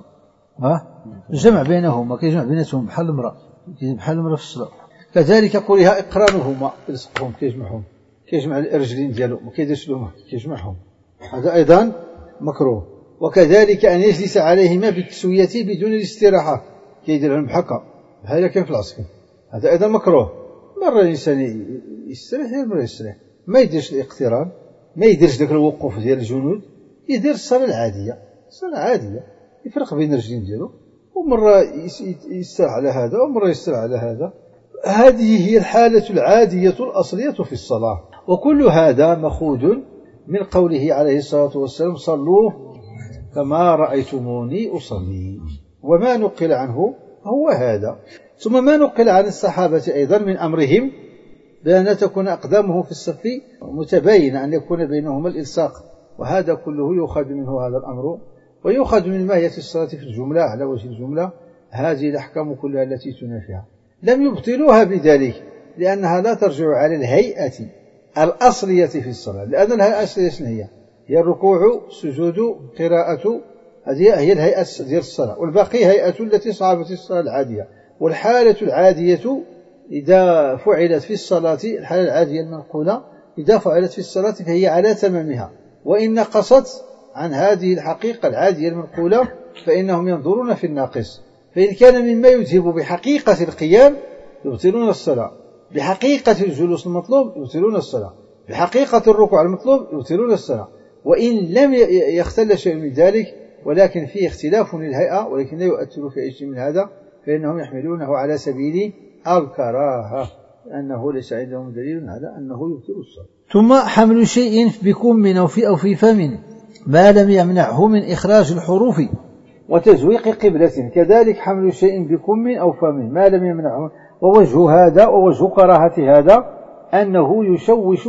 B: الجمع بينهما كيجمع بيناتهم بحال المرأة في الصلاة. كذلك كره إقرانهما يلصقهم كيجمع الرجلين ديالو ما كيديرش لهم كيجمعهم هذا أيضا مكروه. وكذلك أن يجلس عليهما بالتسوية بدون الاستراحة كيديرهم هكا بحال كان في العسكر هذا أيضا مكروه. مرة الإنسان يستريح مرة يستريح ما يديرش الاقتران ما يديرش ذاك الوقوف ديال الجنود يدير الصلاة العادية يفرق بين الرجلين ديالو ومرة يستريح على هذا ومرة يستريح على هذا. هذه هي الحالة العادية الأصلية في الصلاة. وكل هذا مأخوذ من قوله عليه الصلاة والسلام صلوا كما رأيتموني أصلي. وما نقل عنه هو هذا. ثم ما نقل عن الصحابة أيضا من أمرهم بأن تكون أقدامه في الصف متباينة أن يكون بينهما الإلصاق وهذا كله يؤخذ منه هذا الأمر ويؤخذ من ماهية الصلاة في الجملة على وجه الجملة. هذه الأحكام كلها التي تنافيها لم يبطلوها بذلك لأنها لا ترجع على الهيئة الأصلية في الصلاة. لأن الهيئة الأصلية هي الركوع سجود قراءة هذه هي الهيئة ديال الصلاة والباقي هيئة التي صعبت الصلاة العادية. والحالة العادية إذا فعلت في الصلاة الحالة العادية المنقولة إذا فعلت في الصلاة فهي على تمامها وإن نقصت عن هذه الحقيقة العادية المنقولة فإنهم ينظرون في الناقص. فإن كان مما يذهب بحقيقة القيام يبطلون الصلاة بحقيقة الجلوس المطلوب يبطلون الصلاة بحقيقة الركوع المطلوب يبطلون الصلاة. وإن لم يختل شيء من ذلك ولكن فيه اختلاف للهيئة ولكن لا يؤثر في أي شيء من هذا فإنهم يحملونه على سبيل الكراهة أنه ليس عندهم دليل على أنه يبطل الصلاة. ثم حمل شيء بكم أو في فم ما لم يمنعه من إخراج الحروف وتزويق قبلة. كذلك حمل شيء بكم أو فم ما لم يمنعه. ووجه هذا ووجه كراهة هذا أنه يشوش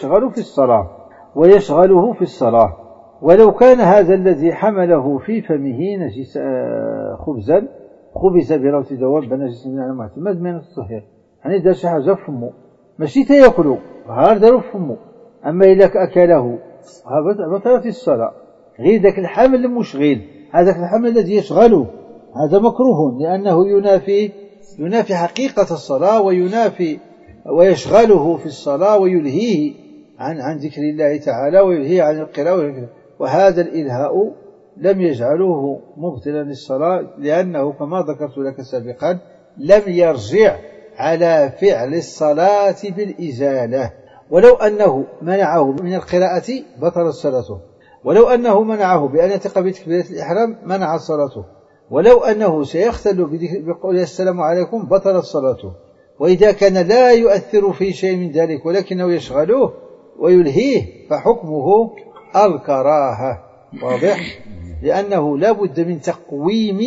B: ويشغله في الصلاة. ولو كان هذا الذي حمله في فمه نجس خبز بروت دواب بنجس من المعتمد من الصحيح يعني دار شي حاجة في فمه ماشي تياكلو غير دارو في فمه. أما إذا أكله بطلت الصلاة. غير ذاك الحمل المشغل هذاك الحمل الذي يشغله هذا مكروه لأنه ينافي حقيقة الصلاة ويشغله في الصلاة ويلهيه عن ذكر الله تعالى ويلهيه عن القراءة. وهذا الإلهاء لم يجعله مبطلا للصلاة لأنه كما ذكرت لك سابقا لم يرجع على فعل الصلاة بالإزالة. ولو أنه منعه من القراءة بطل صلاته. ولو أنه منعه بأن يتق بتكبيرة الإحرام منع صلاته. ولو أنه سيختل بقول السلام عليكم بطلت صلاته. وإذا كان لا يؤثر في شيء من ذلك ولكنه يشغله ويلهيه فحكمه الكراهة. واضح؟ لأنه لا بد من تقويم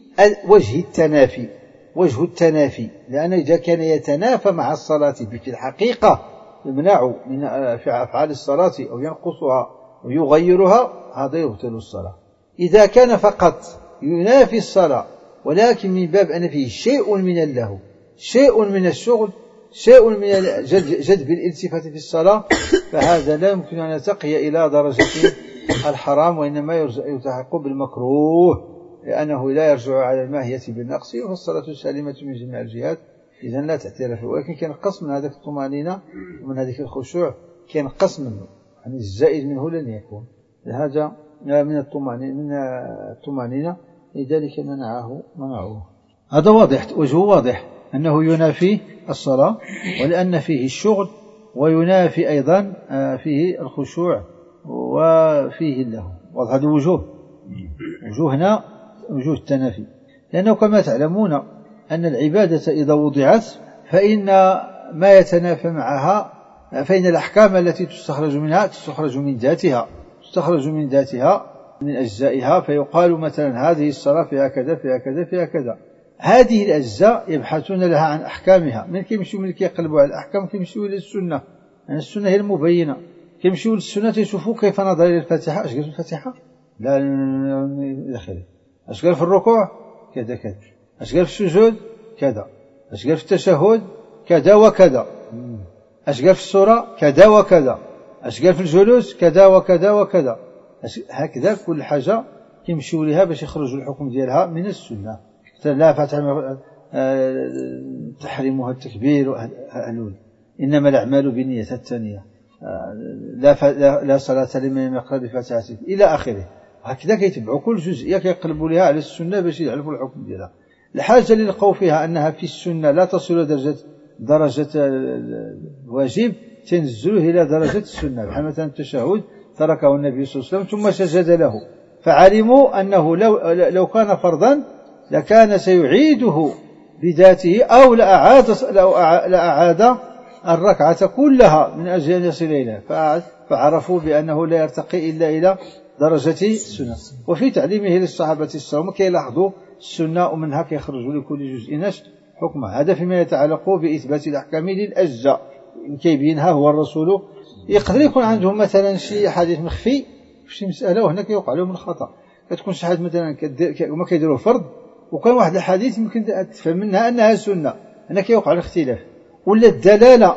B: وجه التنافي لأن إذا كان يتنافى مع الصلاة في الحقيقة يمنع من أفعال الصلاة أو ينقصها ويغيرها هذا يبطل الصلاة. إذا كان فقط ينافي الصلاة ولكن من باب أن فيه شيء من اللهو، شيء من الشغل، شيء من جذب الالتفات في الصلاة، فهذا لا يمكن أن يتقي إلى درجة الحرام، وإنما يلتحق بالمكروه، لأنه لا يرجع على الماهية بالنقص، والصلاة سالمة من جميع الجهات، إذن لا تعترف. ولكن كان قسم من هذه الطمأنينة ومن هذه الخشوع، كان قسم منه، يعني الزائد منه لن يكون هذا من الطمأنينة، لذلك منعوه. هذا واضح، وجهه واضح أنه ينافي الصلاة، ولأن فيه الشغل، وينافي أيضا فيه الخشوع وفيه اللهو. واضح هذه وجوهنا وجوه التنافي، لأنه كما تعلمون أن العبادة إذا وضعت فإن ما يتنافى معها، فإن الأحكام التي تستخرج منها تستخرج من ذاتها من أجزائها، فيقال مثلا هذه الصلاة فيها كذا فيها كذا فيها كذا. هذه الأجزاء يبحثون لها عن أحكامها، من يقلبوا على الأحكام كيمشيوا إلى السنة، يعني السنة هي المبينة، كيمشيوا للسنة يشوفوا كيف نظر إلى الفاتحة، أش قال في الفاتحة لا داخل، أش قال في الركوع كذا كذا، أش قال في السجود كذا، أش قال في التشهد كذا وكذا، أش قال في السورة كذا وكذا، أش قال في الجلوس كذا وكذا وكذا. هكذا كل حاجة كيمشيوا لها باش يخرجوا الحكم ديالها من السنة. لا فتح تحريمها التكبير الأول، إنما الأعمال بالنية الثانية، لا صلاة لمن لم يقرأ بفاتحة إلى آخره. هكذا كيتبعوا كل جزئية كيقلبوا لها على السنة باش يعرفوا الحكم ديالها. الحاجة اللي لقوا فيها أنها في السنة لا تصل درجة الواجب تنزله إلى درجة السنة، بحال مثلا التشهد تركه النبي صلى الله عليه وسلم ثم سجد له، فعلموا أنه لو كان فرضا لكان سيعيده بذاته، أو لأعاد الركعة كلها من أجل أن يصل إليها، فعرفوا بأنه لا يرتقي إلا إلى درجة السنة. وفي تعليمه للصحابة الصوم كيلاحظوا السنة ومنها كيخرجوا لكل جزء حكمه. هذا فيما يتعلق بإثبات الأحكام للأجزاء كيبينها هو الرسول. يقدر يكون عندهم مثلا شي حديث مخفي في شي مسألة وهنا كيوقع لهم الخطأ، كتكون شي حاجة مثلا وما كيديروه فرض، وكان واحد الحديث يمكن تفهم منها أنها سنة، هنا كيوقع الاختلاف. ولا الدلالة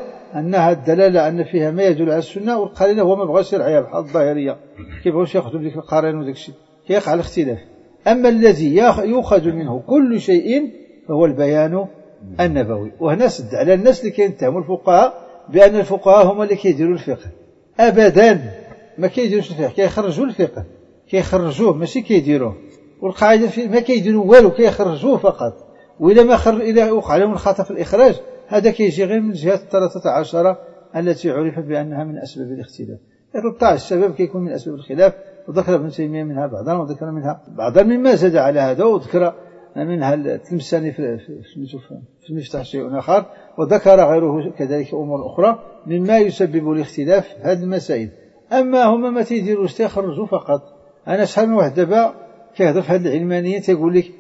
B: أن فيها ما يدل على السنة، والقرينة هو ما بغاش يرعيها بحال الظاهرية كيبغوش ياخذوا بديك القرين وداك الشيء، كيقع الاختلاف. أما الذي يؤخذ منه كل شيء فهو البيان النبوي. وهنا سد على الناس اللي كيتهموا الفقهاء بأن الفقهاء هم اللي كيديروا الفقه. أبدا ما كيديروش الفقه، كيخرجوا الفقه، كيخرجوه ماشي كيديروه. والقاعدة ما كيديروا والو، كيخرجوه فقط. وإذا ما إذا وقع لهم الخطأ في الإخراج، هذا كيجي غير من الجهات 13 التي عرفت بأنها من أسباب الاختلاف. 13 السبب كيكون من أسباب الخلاف، وذكر ابن تيمية منها بعضا، وذكر منها بعضا مما زاد على هذا، وذكر منها التلمساني في المفتاح شيء آخر، وذكر غيره كذلك أمور أخرى مما يسبب الاختلاف في هذه المسائل. أما هما ما تيديروش تيخرجوا فقط. أنا شحال من واحد دابا كيهضر في هذه العلمانية تيقول لك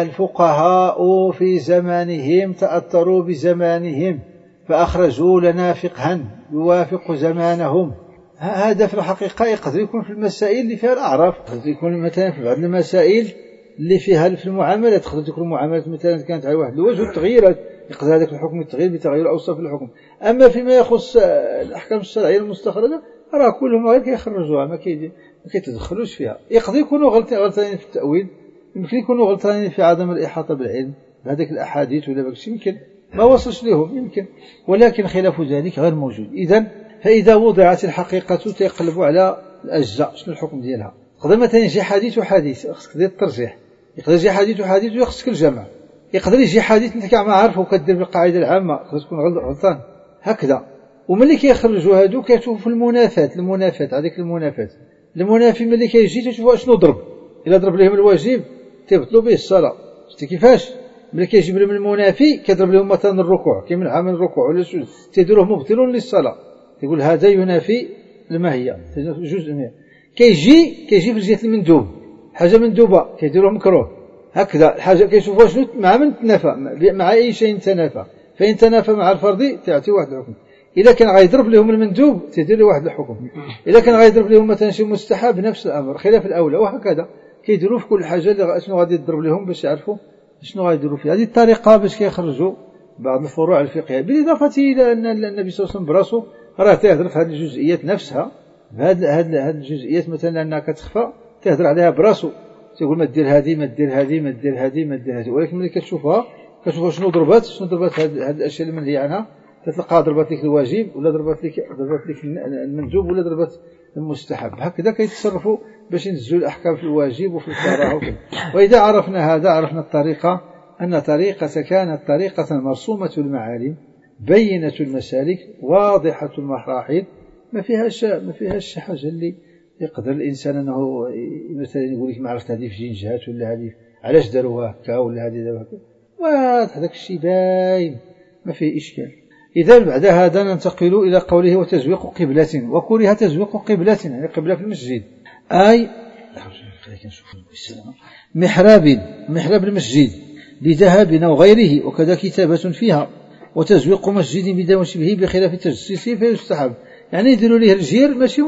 B: الفقهاء في زمانهم تأثروا بزمانهم فأخرجوا لنا فقها يوافق زمانهم. هذا في الحقيقة يقدر يكون في المسائل اللي فيها الأعراف، يقدر يكون مثلا في بعض المسائل اللي فيها في المعاملات، تقدر تكون المعاملات مثلا كانت على واحد الوجه وتغيرت، يقدر هذاك الحكم يتغير بتغير أوصاف الحكم. أما فيما يخص الأحكام الشرعية المستخرجة راه كلهم غير كيخرجوها، ما كيتدخلوش فيها. يقدر يكونوا غلطانين في التأويل، يمكن يكونوا غلطانين في عدم الإحاطة بالعلم بهذيك الأحاديث ولا بكش، يمكن ما وصلش لهم يمكن، ولكن خلاف ذلك غير موجود. إذن فإذا وضعت الحقيقة تيقلبوا على الأجزاء شنو الحكم ديالها. يقدر مثلا يجي حديث وحديث خصك دير الترجيح، يقدر يجي حديث وحديث ويخصك الجمع، يقدر يجي حديث انت كاع ما عارفه وكدير بالقاعده العامه خصك تكون غلطان هكذا. وملي كيخرجوا هادو كيشوفوا في المنافات هذيك المنافي ملي كيجي تشوفوا شنو ضرب، الا ضرب لهم الواجب تبطلوا به الصلاه. شتي كيفاش ملي كيجيب لهم المنافي كيضرب لهم مثلا الركوع كيمن عامل الركوع ولا السجود تيديروه مبطل للصلاه، يقول هذا ينافي الماهيه جزء منه. كيجي في جهه المندوب حاجه مندوبه كيديروه مكروه هكذا. الحاجه كيشوفوا شنو مع من تنافى مع اي شيء تنافى، فإن تنافى مع الفرض تعطي واحد الحكم. إذا كان غيضرب لهم المندوب تدير له واحد الحكم، إذا كان غيضرب لهم مثلا شي مستحب نفس الأمر خلاف الأولى، وهكذا كيديروا في كل حاجة شنو غادي يضرب لهم باش يعرفوا شنو غيديروا فيها. هذه الطريقة باش كيخرجوا بعض الفروع الفقهية، بالإضافة إلى أن النبي صلى الله عليه وسلم براسو راه تيهضر في هذه الجزئيات نفسها، هذه الجزئيات مثلا أنها كتخفى تهضر عليها براسو، تقول ما دير هذه ما دير هذه ما دير هذه ما دير هذه، ولكن ملي كتشوفها شنو ضربات هذه الأشياء اللي منهي عنها، تلقى ضربت لك الواجب ولا ضربت لك المندوب ولا ضربت المستحب. هكذا كيتصرفوا باش ينزلوا الأحكام في الواجب وفي الكراهة وكذا. وإذا عرفنا هذا عرفنا الطريقة، أن طريقة كانت طريقة مرسومة المعالم بينة المسالك واضحة المراحل، ما فيهاش حاجة اللي يقدر الإنسان أنه مثلا يقول لك ما عرفت هذه في جين جهات ولا هذه علاش داروها هكا ولا هذه داروها هكا، واضح هذاك الشيء باين ما فيه إشكال. إذا بعد هذا ننتقل إلى قوله وتزويق قبلة، وكره تزويق قبلة يعني قبلة في المسجد، أي محراب المسجد لذهاب أو غيره، وكذا كتابة فيها، وتزويق مسجد بدم وشبهه بخلاف تجسيسه فيستحب. يعني يديروا ليه الجير ماشي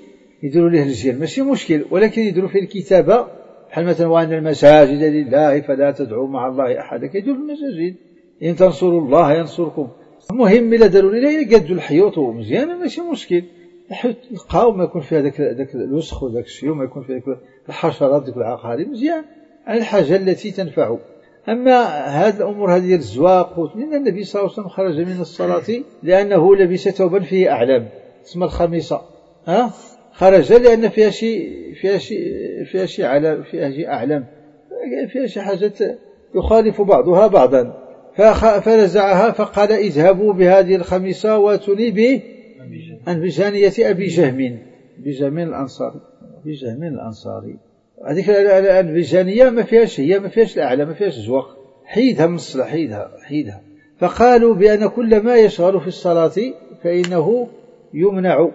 B: مشكل، ولكن يديروا في الكتابة بحال مثلا وأن المساجد لله فلا تدعوا مع الله أحدا، كيديروا في المساجد إن تنصروا الله ينصركم. المهم إلا داروا ليه قدوا الحيوط مزيان ماشي مشكل، لقاو ما يكون فيها ذاك الوسخ وذاك الشيء وما يكون فيها الحشرات ذاك العقارب مزيان على الحاجة التي تنفع. أما هذه الأمور هذه الزواق، لأن النبي صلى الله عليه وسلم خرج من الصلاة لأنه لبس ثوبا فيه أعلام اسمها الخميصة، خرج لأن فيها شيء أعلام، فيها شي حاجة يخالف بعضها بعضا، فنزعها فقال اذهبوا بهذه الخميصة واتوني بجانية أبي جهم الأنصاري. هذيك البجانية ما فيهاش الأعلى، ما فيهاش زواق، حيدها من الصلاة، حيدها. فقالوا بأن كل ما يشغل في الصلاة فإنه يمنع.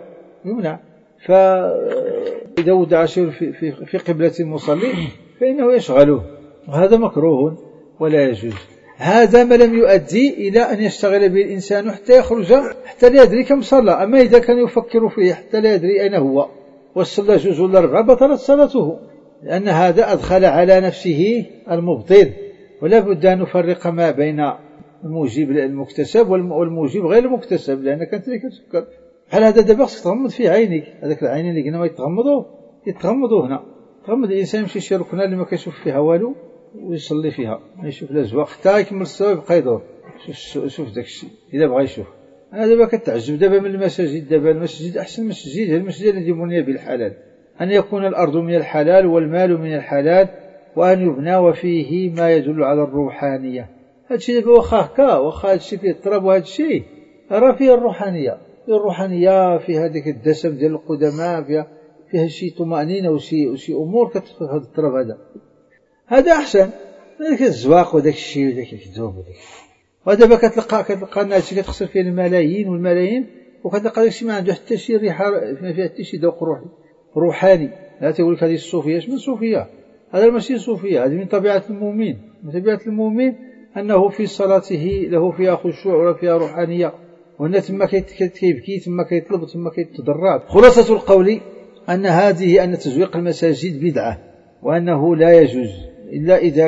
B: فإذا وضع شيء في قبلة المصلي فإنه يشغله، وهذا مكروه ولا يجوز. هذا ما لم يؤدي إلى أن يشتغل به الإنسان حتى يخرج حتى لا يدري كم صلى. أما إذا كان يفكر فيه حتى لا يدري أين هو وصلى جزء ولا ربع بطلت صلاته، لأن هذا أدخل على نفسه المبطل. ولا بد أن نفرق ما بين الموجب المكتسب والموجب غير المكتسب، لأنك أنت تفكر هل هذا دابا خصك تغمض في عينيك، هذاك العينين اللي قلنا ما يتغمضوا هنا، تغمض الإنسان يمشي شي ركنة اللي ما كيشوف فيها والو ويصلي فيها، ما يشوف لا زواق حتى يكمل الصلاة يبقى يدور. شوف داك الشيء إذا بغى يشوف. أنا دابا كتعجب دابا من المساجد، دابا المسجد أحسن مسجد هي المسجد الذي بني بالحلال، أن يكون الأرض من الحلال والمال من الحلال، وأن يبنى وفيه ما يدل على الروحانية. هذا الشيء دابا واخا هكا، واخا هذا الشيء فيه التراب، وهذا الشيء راه فيه الروحانية، في هذاك الدسم ديال القدماء، فيها شي طمأنينة وشي أمور كتفقد هذا التراب. هذا أحسن ذاك الزواق وذاك الشيء وذاك الكذوب ودابا كتلقى الناس كتخسر فيه الملايين والملايين، وكتلقى داك الشيء ما عنده حتى شي ريحة، ما فيها حتى شي ذوق روحاني. لا تقول لك هذه الصوفية، اش من صوفية؟ هذا ماشي صوفية، هذه من طبيعة المؤمن. من طبيعة المؤمن أنه في صلاته له فيها خشوع ولا فيها روحانية، وهنا تما كيبكي، تما كيطلب، تما كيتضرع. خلاصة القول أن تزويق المساجد بدعة، وأنه لا يجوز إلا إذا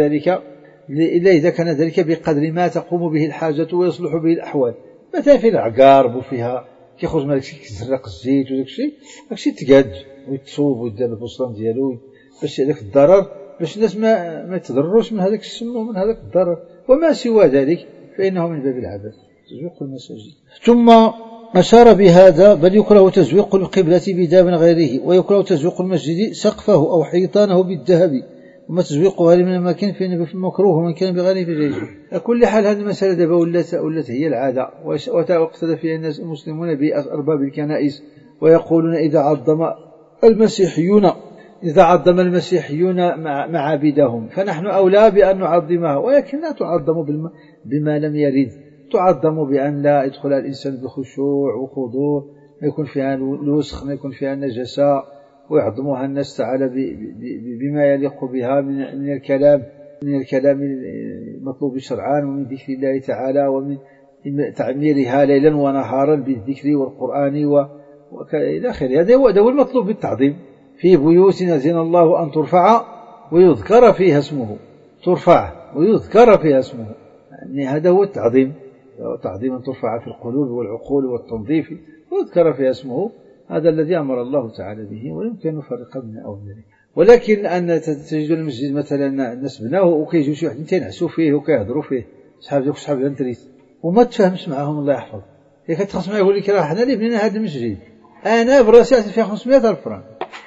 B: كان ذلك بقدر ما تقوم به الحاجة ويصلح به الأحوال. مثلا في العقارب وفيها كيخرج مالك شي كيزرق الزيت وداك الشيء تقاد ويتصوب ويدير البوصلان ديالو باش هذاك الضرر، باش الناس ما يتضرروش من هذاك السم ومن هذاك الضرر. وما سوى ذلك فإنه من باب العبث تزويق المساجد. ثم أشار بهذا بل يكره تزويق القبلة بداب غيره، ويكره تزويق المسجد سقفه أو حيطانه بالذهب، وما تزويقها من المكان فإنه في المكروه ومن كان بغيره فجائز. على كل حال هذه المسألة دابا ولات هي العادة، واقتدى فيها الناس المسلمون بأرباب الكنائس، ويقولون إذا عظم المسيحيون معابدهم فنحن أولى بأن نعظمها، ولكن لا تعظم بما لم يرد، تعظم بأن لا يدخل الإنسان بخشوع وخضوع، ما يكون فيها الوسخ، ما يكون فيها النجاسة، ويعظمها الناس تعالى بما يليق بها من الكلام المطلوب شرعا، ومن ذكر الله تعالى، ومن تعميرها ليلا ونهارا بالذكر والقرآن وإلى آخره. هذا هو المطلوب بالتعظيم. في بيوت أذن الله أن ترفع ويذكر فيها اسمه، ترفع ويذكر فيها اسمه، يعني هذا هو التعظيم. تعظيم أن ترفع في القلوب والعقول والتنظيف ويذكر فيها اسمه، هذا الذي أمر الله تعالى به، ويمكن نفرق بين أو ذلك. ولكن أن تجد المسجد مثلا الناس بناه وكيجيو شي واحد تينعسوا فيه وكيهضروا فيه، صحاب الانتريت، وما تفهمش معهم الله يحفظ. إذا كتخص معاه يقول لك راه حنا اللي بنينا هذا المسجد، أنا براسي عطيت فيها 500,000 فرنك،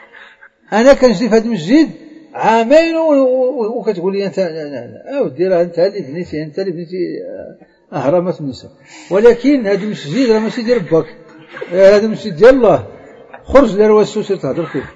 B: أنا كنجري في هذا المسجد عامين وكتقول لي أنت أودي راه أنت اللي بنيتي أهرامات النساء. ولكن هذا المسجد راه ماشي ديال باك، هذا المسجد ديال الله، خرج لروا السوسي تهضر فيه.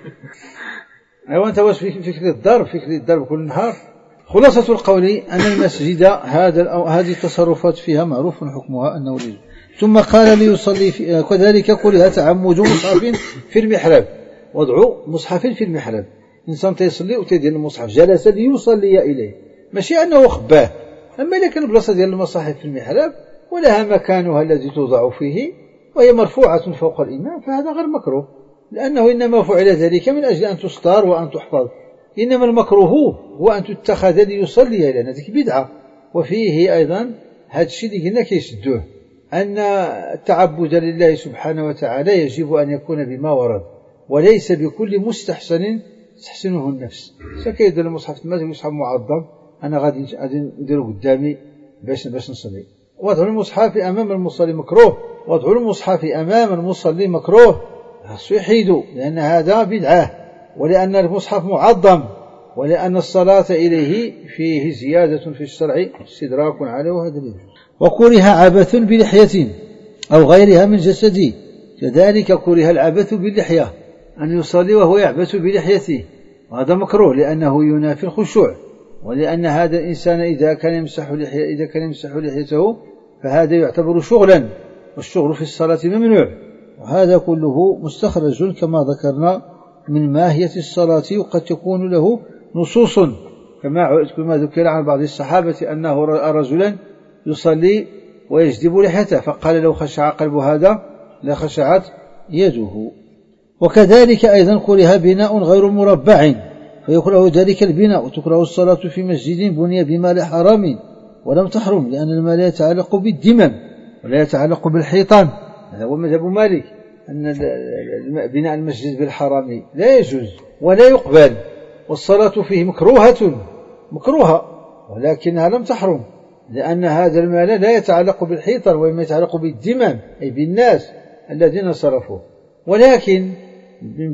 B: أيوا أنت واش فكرة الدار كل نهار. خلاصة القول أن المسجد هذه التصرفات فيها معروف حكمها أنه ليجوز. ثم قال ليصلي كذلك كره تعمد مصحف في المحراب، وضع مصحف في المحراب، إنسان تيصلي وتيدير المصحف جلس ليصلي إليه، ماشي أنه خباه. أما إذا كان البلاصة ديال المصاحف في المحراب ولها مكانها الذي توضع فيه وهي مرفوعة فوق الإمام، فهذا غير مكروه، لأنه إنما فعل ذلك من أجل أن تستار وأن تحفظ. إنما المكروه هو أن تتخذ ليصلي، لأن هذيك بدعة. وفيه أيضا هذا الشيء اللي قلنا كيشدوه، أن التعبد لله سبحانه وتعالى يجب أن يكون بما ورد، وليس بكل مستحسن تحسنه النفس. سكيدير المصحف تما مصحف معظم، أنا غادي نديرو قدامي باش نصلي. وضع المصحف أمام المصلي مكروه، وضع المصحف أمام المصلي مكروه، خاصو يحيدوا، لأن هذا بدعة، ولأن المصحف معظم، ولأن الصلاة إليه فيه زيادة في الشرع استدراك عليه، وهذا الذي. وكره عبث بلحية أو غيرها من جسده، كذلك كره العبث باللحية، أن يصلي وهو يعبث بلحيته، وهذا مكروه لأنه ينافي الخشوع، ولأن هذا الإنسان إذا كان يمسح لحيته فهذا يعتبر شغلا، والشغل في الصلاة ممنوع. وهذا كله مستخرج كما ذكرنا من ماهية الصلاة، وقد تكون له نصوص كما ذكر عن بعض الصحابة أنه رأى رجلا يصلي ويجذب لحيته، فقال لو خشع قلب هذا لخشعت يده. وكذلك أيضا كره بناء غير مربع، فيكره ذلك البناء، وتكره الصلاة في مسجد بني بمال حرام ولم تحرم، لأن المال لا يتعلق بالدمم ولا يتعلق بالحيطان. هذا هو مذهب مالك، أن بناء المسجد بالحرام لا يجوز ولا يقبل، والصلاة فيه مكروهة ولكنها لم تحرم، لأن هذا المال لا يتعلق بالحيطان وإنما يتعلق بالدمم، أي بالناس الذين صرفوا. ولكن من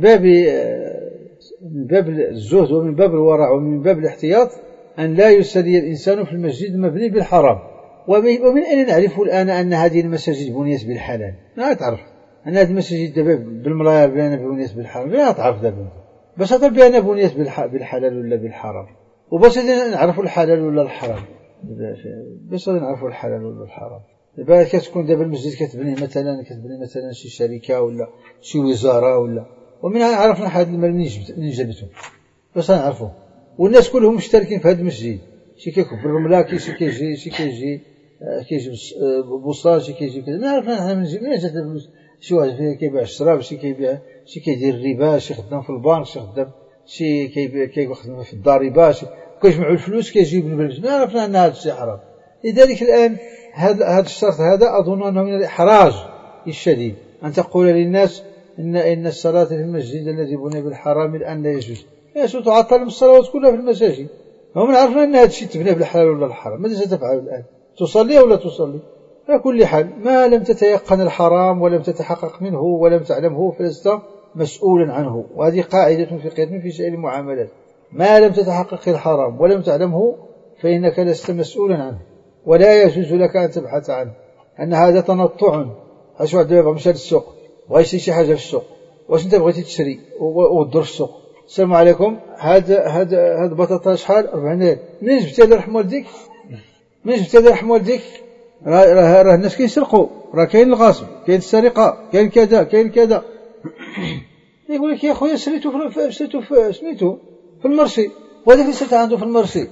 B: باب الزهد ومن باب الورع ومن باب الاحتياط أن لا يصلي الإنسان في المسجد المبني بالحرام. ومن أين نعرف الآن أن هذه المساجد بنيت بالحلال؟ لا تعرف أن هذه المساجد بالملاير بأنها بنيت بالحرام، لا تعرف دابا باش تعرف بأنها بنيت بالحلال ولا بالحرام، وباش نعرفوا الحلال ولا الحرام، باش نعرفوا الحلال ولا الحرام. دابا كتكون دابا المسجد كتبني مثلا شي شركة ولا شي وزارة ومنها عرفنا هذا المال منين جابته باش نعرفوه، والناس كلهم مشتركين في هذا المسجد، شي كيكبر الرمله، شي كيجي بوصال، شي كيجي كذا، ما عرفنا حنا منين جات الفلوس. شي واحد فيه كيبيع الشراب، شي كيبيع، شي كيدير الربا، شي خدام في البنك، شي كيخدم في الضريبه، كيجمعوا الفلوس كيجيب البلد. ما عرفنا ان هذا الشيء حرام. لذلك الان هذا الشرط هذا اظن انه من الاحراج الشديد، ان تقول للناس ان الصلاه في المسجد الذي بني بالحرام الان لا يجوز. تعطل الصلوات كلها في المساجد، هم عرفنا ان هذا الشيء تبنى بالحلال ولا الحرام. ماذا ستفعل الان؟ تصلي ولا تصلي؟ على كل حال ما لم تتيقن الحرام ولم تتحقق منه ولم تعلمه فلست مسؤولا عنه، وهذه قاعدة فقهية في شأن المعاملات. ما لم تتحقق الحرام ولم تعلمه فإنك لست مسؤولا عنه، ولا يجوز لك أن تبحث عنه، أن هذا تنطع. واش واحد دابا مشى للسوق بغا يشري شي حاجة في السوق، واش انت بغيتي تشري ودور في السوق، السلام عليكم، هاد بطاطا شحال؟ 40 ريال. منين جبتي هذا رحم والديك؟ منين جبتي هذا رحم والديك؟ راه الناس كيسرقوا، راه كاين الغاصب، كاين السرقة، كاين كذا يقول لك يا خويا شريته في سميتو في المرسي، وهذاك اللي شريته عنده في المرسي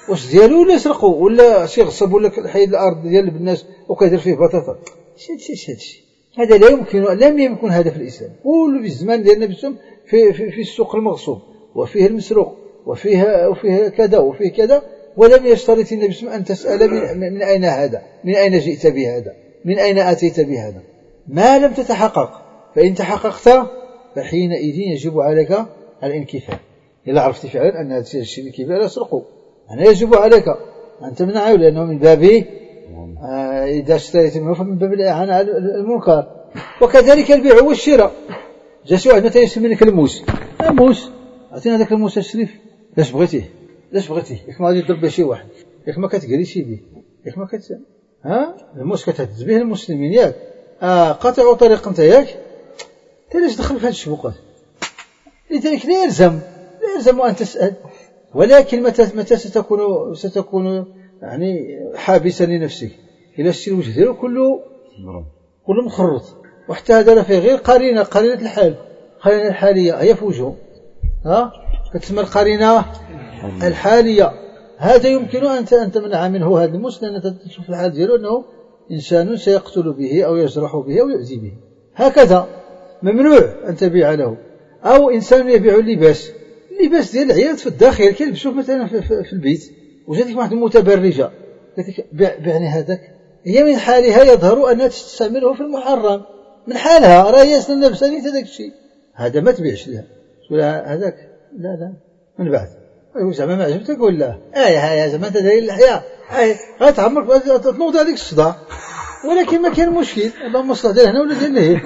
B: واش ديالو ولا يسرقوا ولا شي غصب ولا حيد الارض ديال الناس وكيدير فيه بطاطا. هادشي هذا لم يكن هذا في الاسلام. قولوا في الزمان ديال النبي صلى الله عليه وسلم في السوق المغصوب وفيه المسروق وفيه كذا وفيه كذا، ولم يشترط النبي صلى الله عليه وسلم ان تسال من اين هذا، من اين جئت بهذا، من اين اتيت بهذا، ما لم تتحقق. فان تحققت فحينئذ يجب عليك الانكفاء. إلا عرفت فعلا أن هذا الشيء اللي كيبيع لا يسرقه، أنا يجب عليك أن تمنعه، لأنه من باب إذا اشتريت منه فمن باب الإعانة على المنكر. وكذلك البيع والشراء. جا شي واحد مثلا يسمي لك الموس، موس أعطينا هذاك الموس الشريف، لاش بغيتيه ياك ما غادي تضرب به شي واحد، ياك ما كتقريش به، ياك ما الموس كتهز به المسلمين، ياك قاطع طريق أنت، ياك علاش دخل في هذه الشبوقات؟ لذلك لا يلزم أن تسأل، ولكن متى ستكون يعني حابسا لنفسك إلى الشيء الوجه ديالو كله مخرط. وحتى هذا فيه غير قرينة الحالية هي في وجهه، كتسمى القرينة الحالية. هذا يمكن أن تمنع منه هذا المسلم، أن تشوف الحال ديالو أنه إنسان سيقتل به أو يجرح به أو يؤذي به، هكذا ممنوع أن تبيع له. أو إنسان يبيع اللباس ديال العيال في الداخل كيلبسوه مثلا في البيت، وجاتك واحد المتبرجة قالت بعني هذاك، هي من حالها يظهر أنها تستعمله في المحرم، من حالها راه هي أصلا لابسة نيت هذاك الشيء، هذا ما تبيعش لها. تقول هذاك لا من بعد زعما ما عجبتك ولا يا زعما انت داير اللحيه غتعمرك تنوض عليك الصداع، ولكن ما كاين مشكل، اللهم صل على هنا ولا ديال لهيه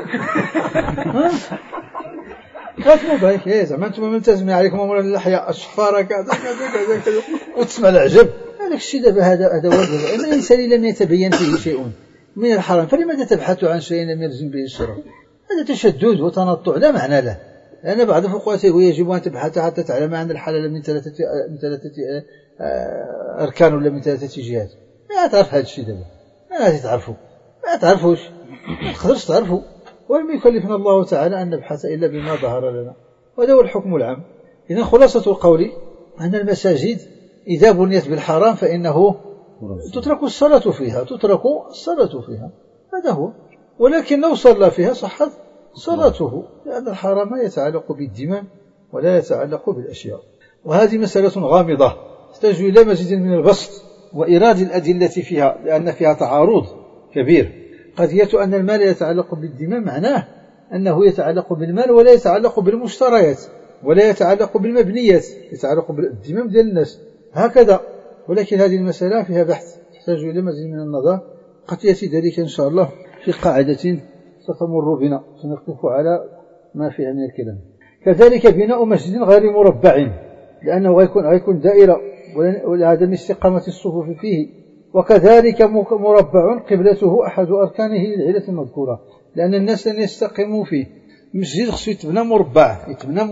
B: غتنوض عليك زعما انتم ملتزمين عليكم امور اللحيه الشفاره كذا وتسمع العجب. هذاك الشيء دابا هذا واجب. اما الانسان لم يتبين فيه شيء من الحرام فلماذا تبحث عن شيء لم يلزم به الشرع؟ هذا تشدد وتنطع لا معنى له. لأن بعض الفقهاء يقول يجب أن تبحث حتى تعلم عن الحلال من ثلاثة أركان ولا من 3 جهات. ما تعرف هذا الشيء دابا، ما تعرفوش، ما تقدرش تعرفه. ولم يكلفنا الله تعالى أن نبحث إلا بما ظهر لنا، وهذا هو الحكم العام. إذن خلاصة القول أن المساجد إذا بنيت بالحرام فإنه تترك الصلاة فيها، هذا هو. ولكن لو صلى فيها صحت صلاته، لأن الحرام يتعلق بالدماء ولا يتعلق بالأشياء. وهذه مسألة غامضة تحتاج إلى مزيد من البسط وإيراد الأدلة فيها، لأن فيها تعارض كبير. قضية أن المال يتعلق بالدماء معناه أنه يتعلق بالمال ولا يتعلق بالمشتريات ولا يتعلق بالمبنيات، يتعلق بالدماء ديال الناس هكذا. ولكن هذه المسألة فيها بحث تحتاج إلى مزيد من النظر، قد يأتي ذلك إن شاء الله في قاعدة ستمر بنا سنقف على ما فيها من الكلام. كذلك بناء مسجد غير مربع، لأنه غيكون دائرة ولعدم استقامة الصفوف فيه. وكذلك مربع قبلته أحد أركانه للعلة المذكورة، لأن الناس لن يستقيموا فيه. المسجد خصو يتبنى مربع، يتبنى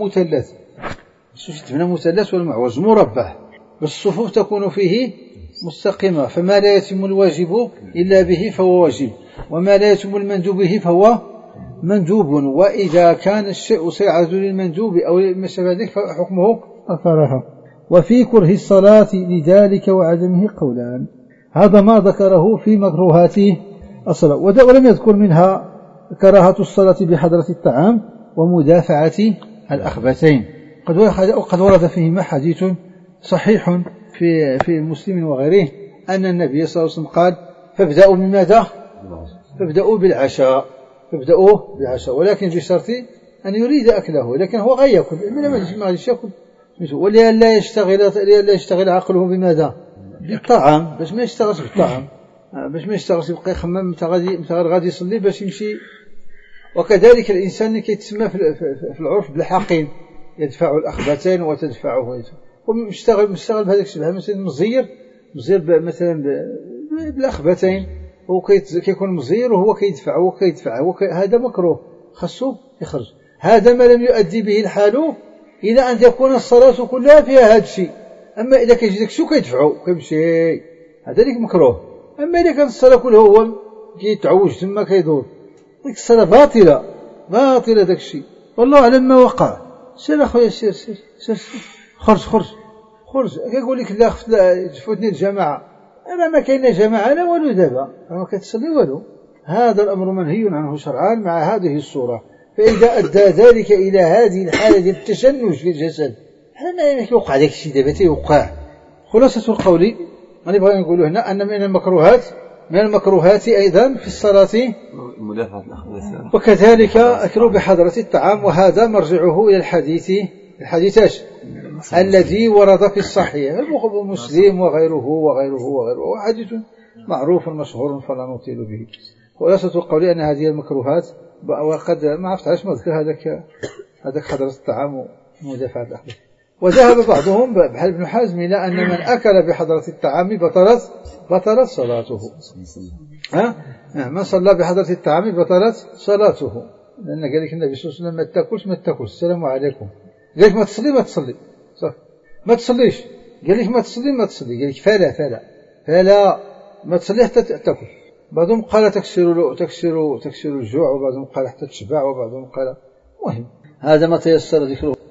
B: مثلث والمعوج مربع، والصفوف تكون فيه مستقيمة. فما لا يتم الواجب إلا به فهو واجب، وما لا يتم المندوب به فهو مندوب. وإذا كان الشيء سيعد للمندوب أو للمشابه ذلك فحكمه الكراهة. وفي كره الصلاة لذلك وعدمه قولان. هذا ما ذكره في مكروهات الصلاة، ولم يذكر منها كراهة الصلاة بحضرة الطعام ومدافعة الأخبثين. قد ورد فيهما حديث صحيح في مسلم وغيره أن النبي صلى الله عليه وسلم قال فابدأوا بماذا؟ فابدأوا بالعشاء، ولكن بشرط أن يريد أكله، لكن هو غير يأكل، ما يأكل، ولألا يشتغل عقله بماذا؟ بالطعام، باش ما يشتغلش بالطعام، باش ما يشتغلش يبقى يخمم متى غادي يصلي باش يمشي. وكذلك الإنسان اللي كيتسمى في العرف بالحقين، يدفع الأخبثين وتدفعه، ومشتغل بهذاك الشيء، مثلا مزير مثلا بالأخبثين، وكيكون مزير وهو كيدفع هذا مكروه، خاصو يخرج. هذا ما لم يؤدي به الحال إلى أن تكون الصلاة كلها فيها هذا الشيء. أما إذا كيجي داك الشيء كيدفعو كيمشي، هذا ليك مكروه. أما إذا كانت الصلاة كلها هو كيتعوج تما كيدور، ديك الصلاة باطلة داك الشيء. والله أعلم ما وقع. سير أخويا سير خرج خرج يقول لك لا تفوتني الجماعة، أنا ما كاين جماعة لا والو دابا ما كتصلي والو. هذا الأمر منهي عنه شرعا مع هذه الصورة. فإذا أدى ذلك إلى هذه الحالة ديال التشنج في الجسد، هذا ما يوقع داك الشيء دابا تيوقع. خلاصة القول غادي بغينا نقولوا هنا أن من المكروهات أيضا في الصلاة
E: مدافعة الأخبث،
B: وكذلك أكل بحضرة الطعام، وهذا مرجعه إلى الحديث الذي ورد في الصحيح مسلم وغيره حديث معروف مشهور فلا نطيل به. خلاصة القول أن هذه المكروهات، وقد ما عرفت علاش ما ذكر هذاك حضرة الطعام ومدافعة الأخبث. وذهب بعضهم بحال ابن حزم إلى أن من أكل بحضرة الطعام بطلت صلاته. من صلى بحضرة الطعام بطلت صلاته، لأن قال لك النبي صلى الله عليه وسلم ما تاكلش السلام عليكم. قال لك ما تصلي صح، ما تصليش. قال لك ما تصلي قال لك فلا ما تصلي حتى تاكل. بعضهم قال تكسر الجوع، وبعضهم قال حتى تشبع، وبعضهم قال مهم. هذا ما تيسر ذكره.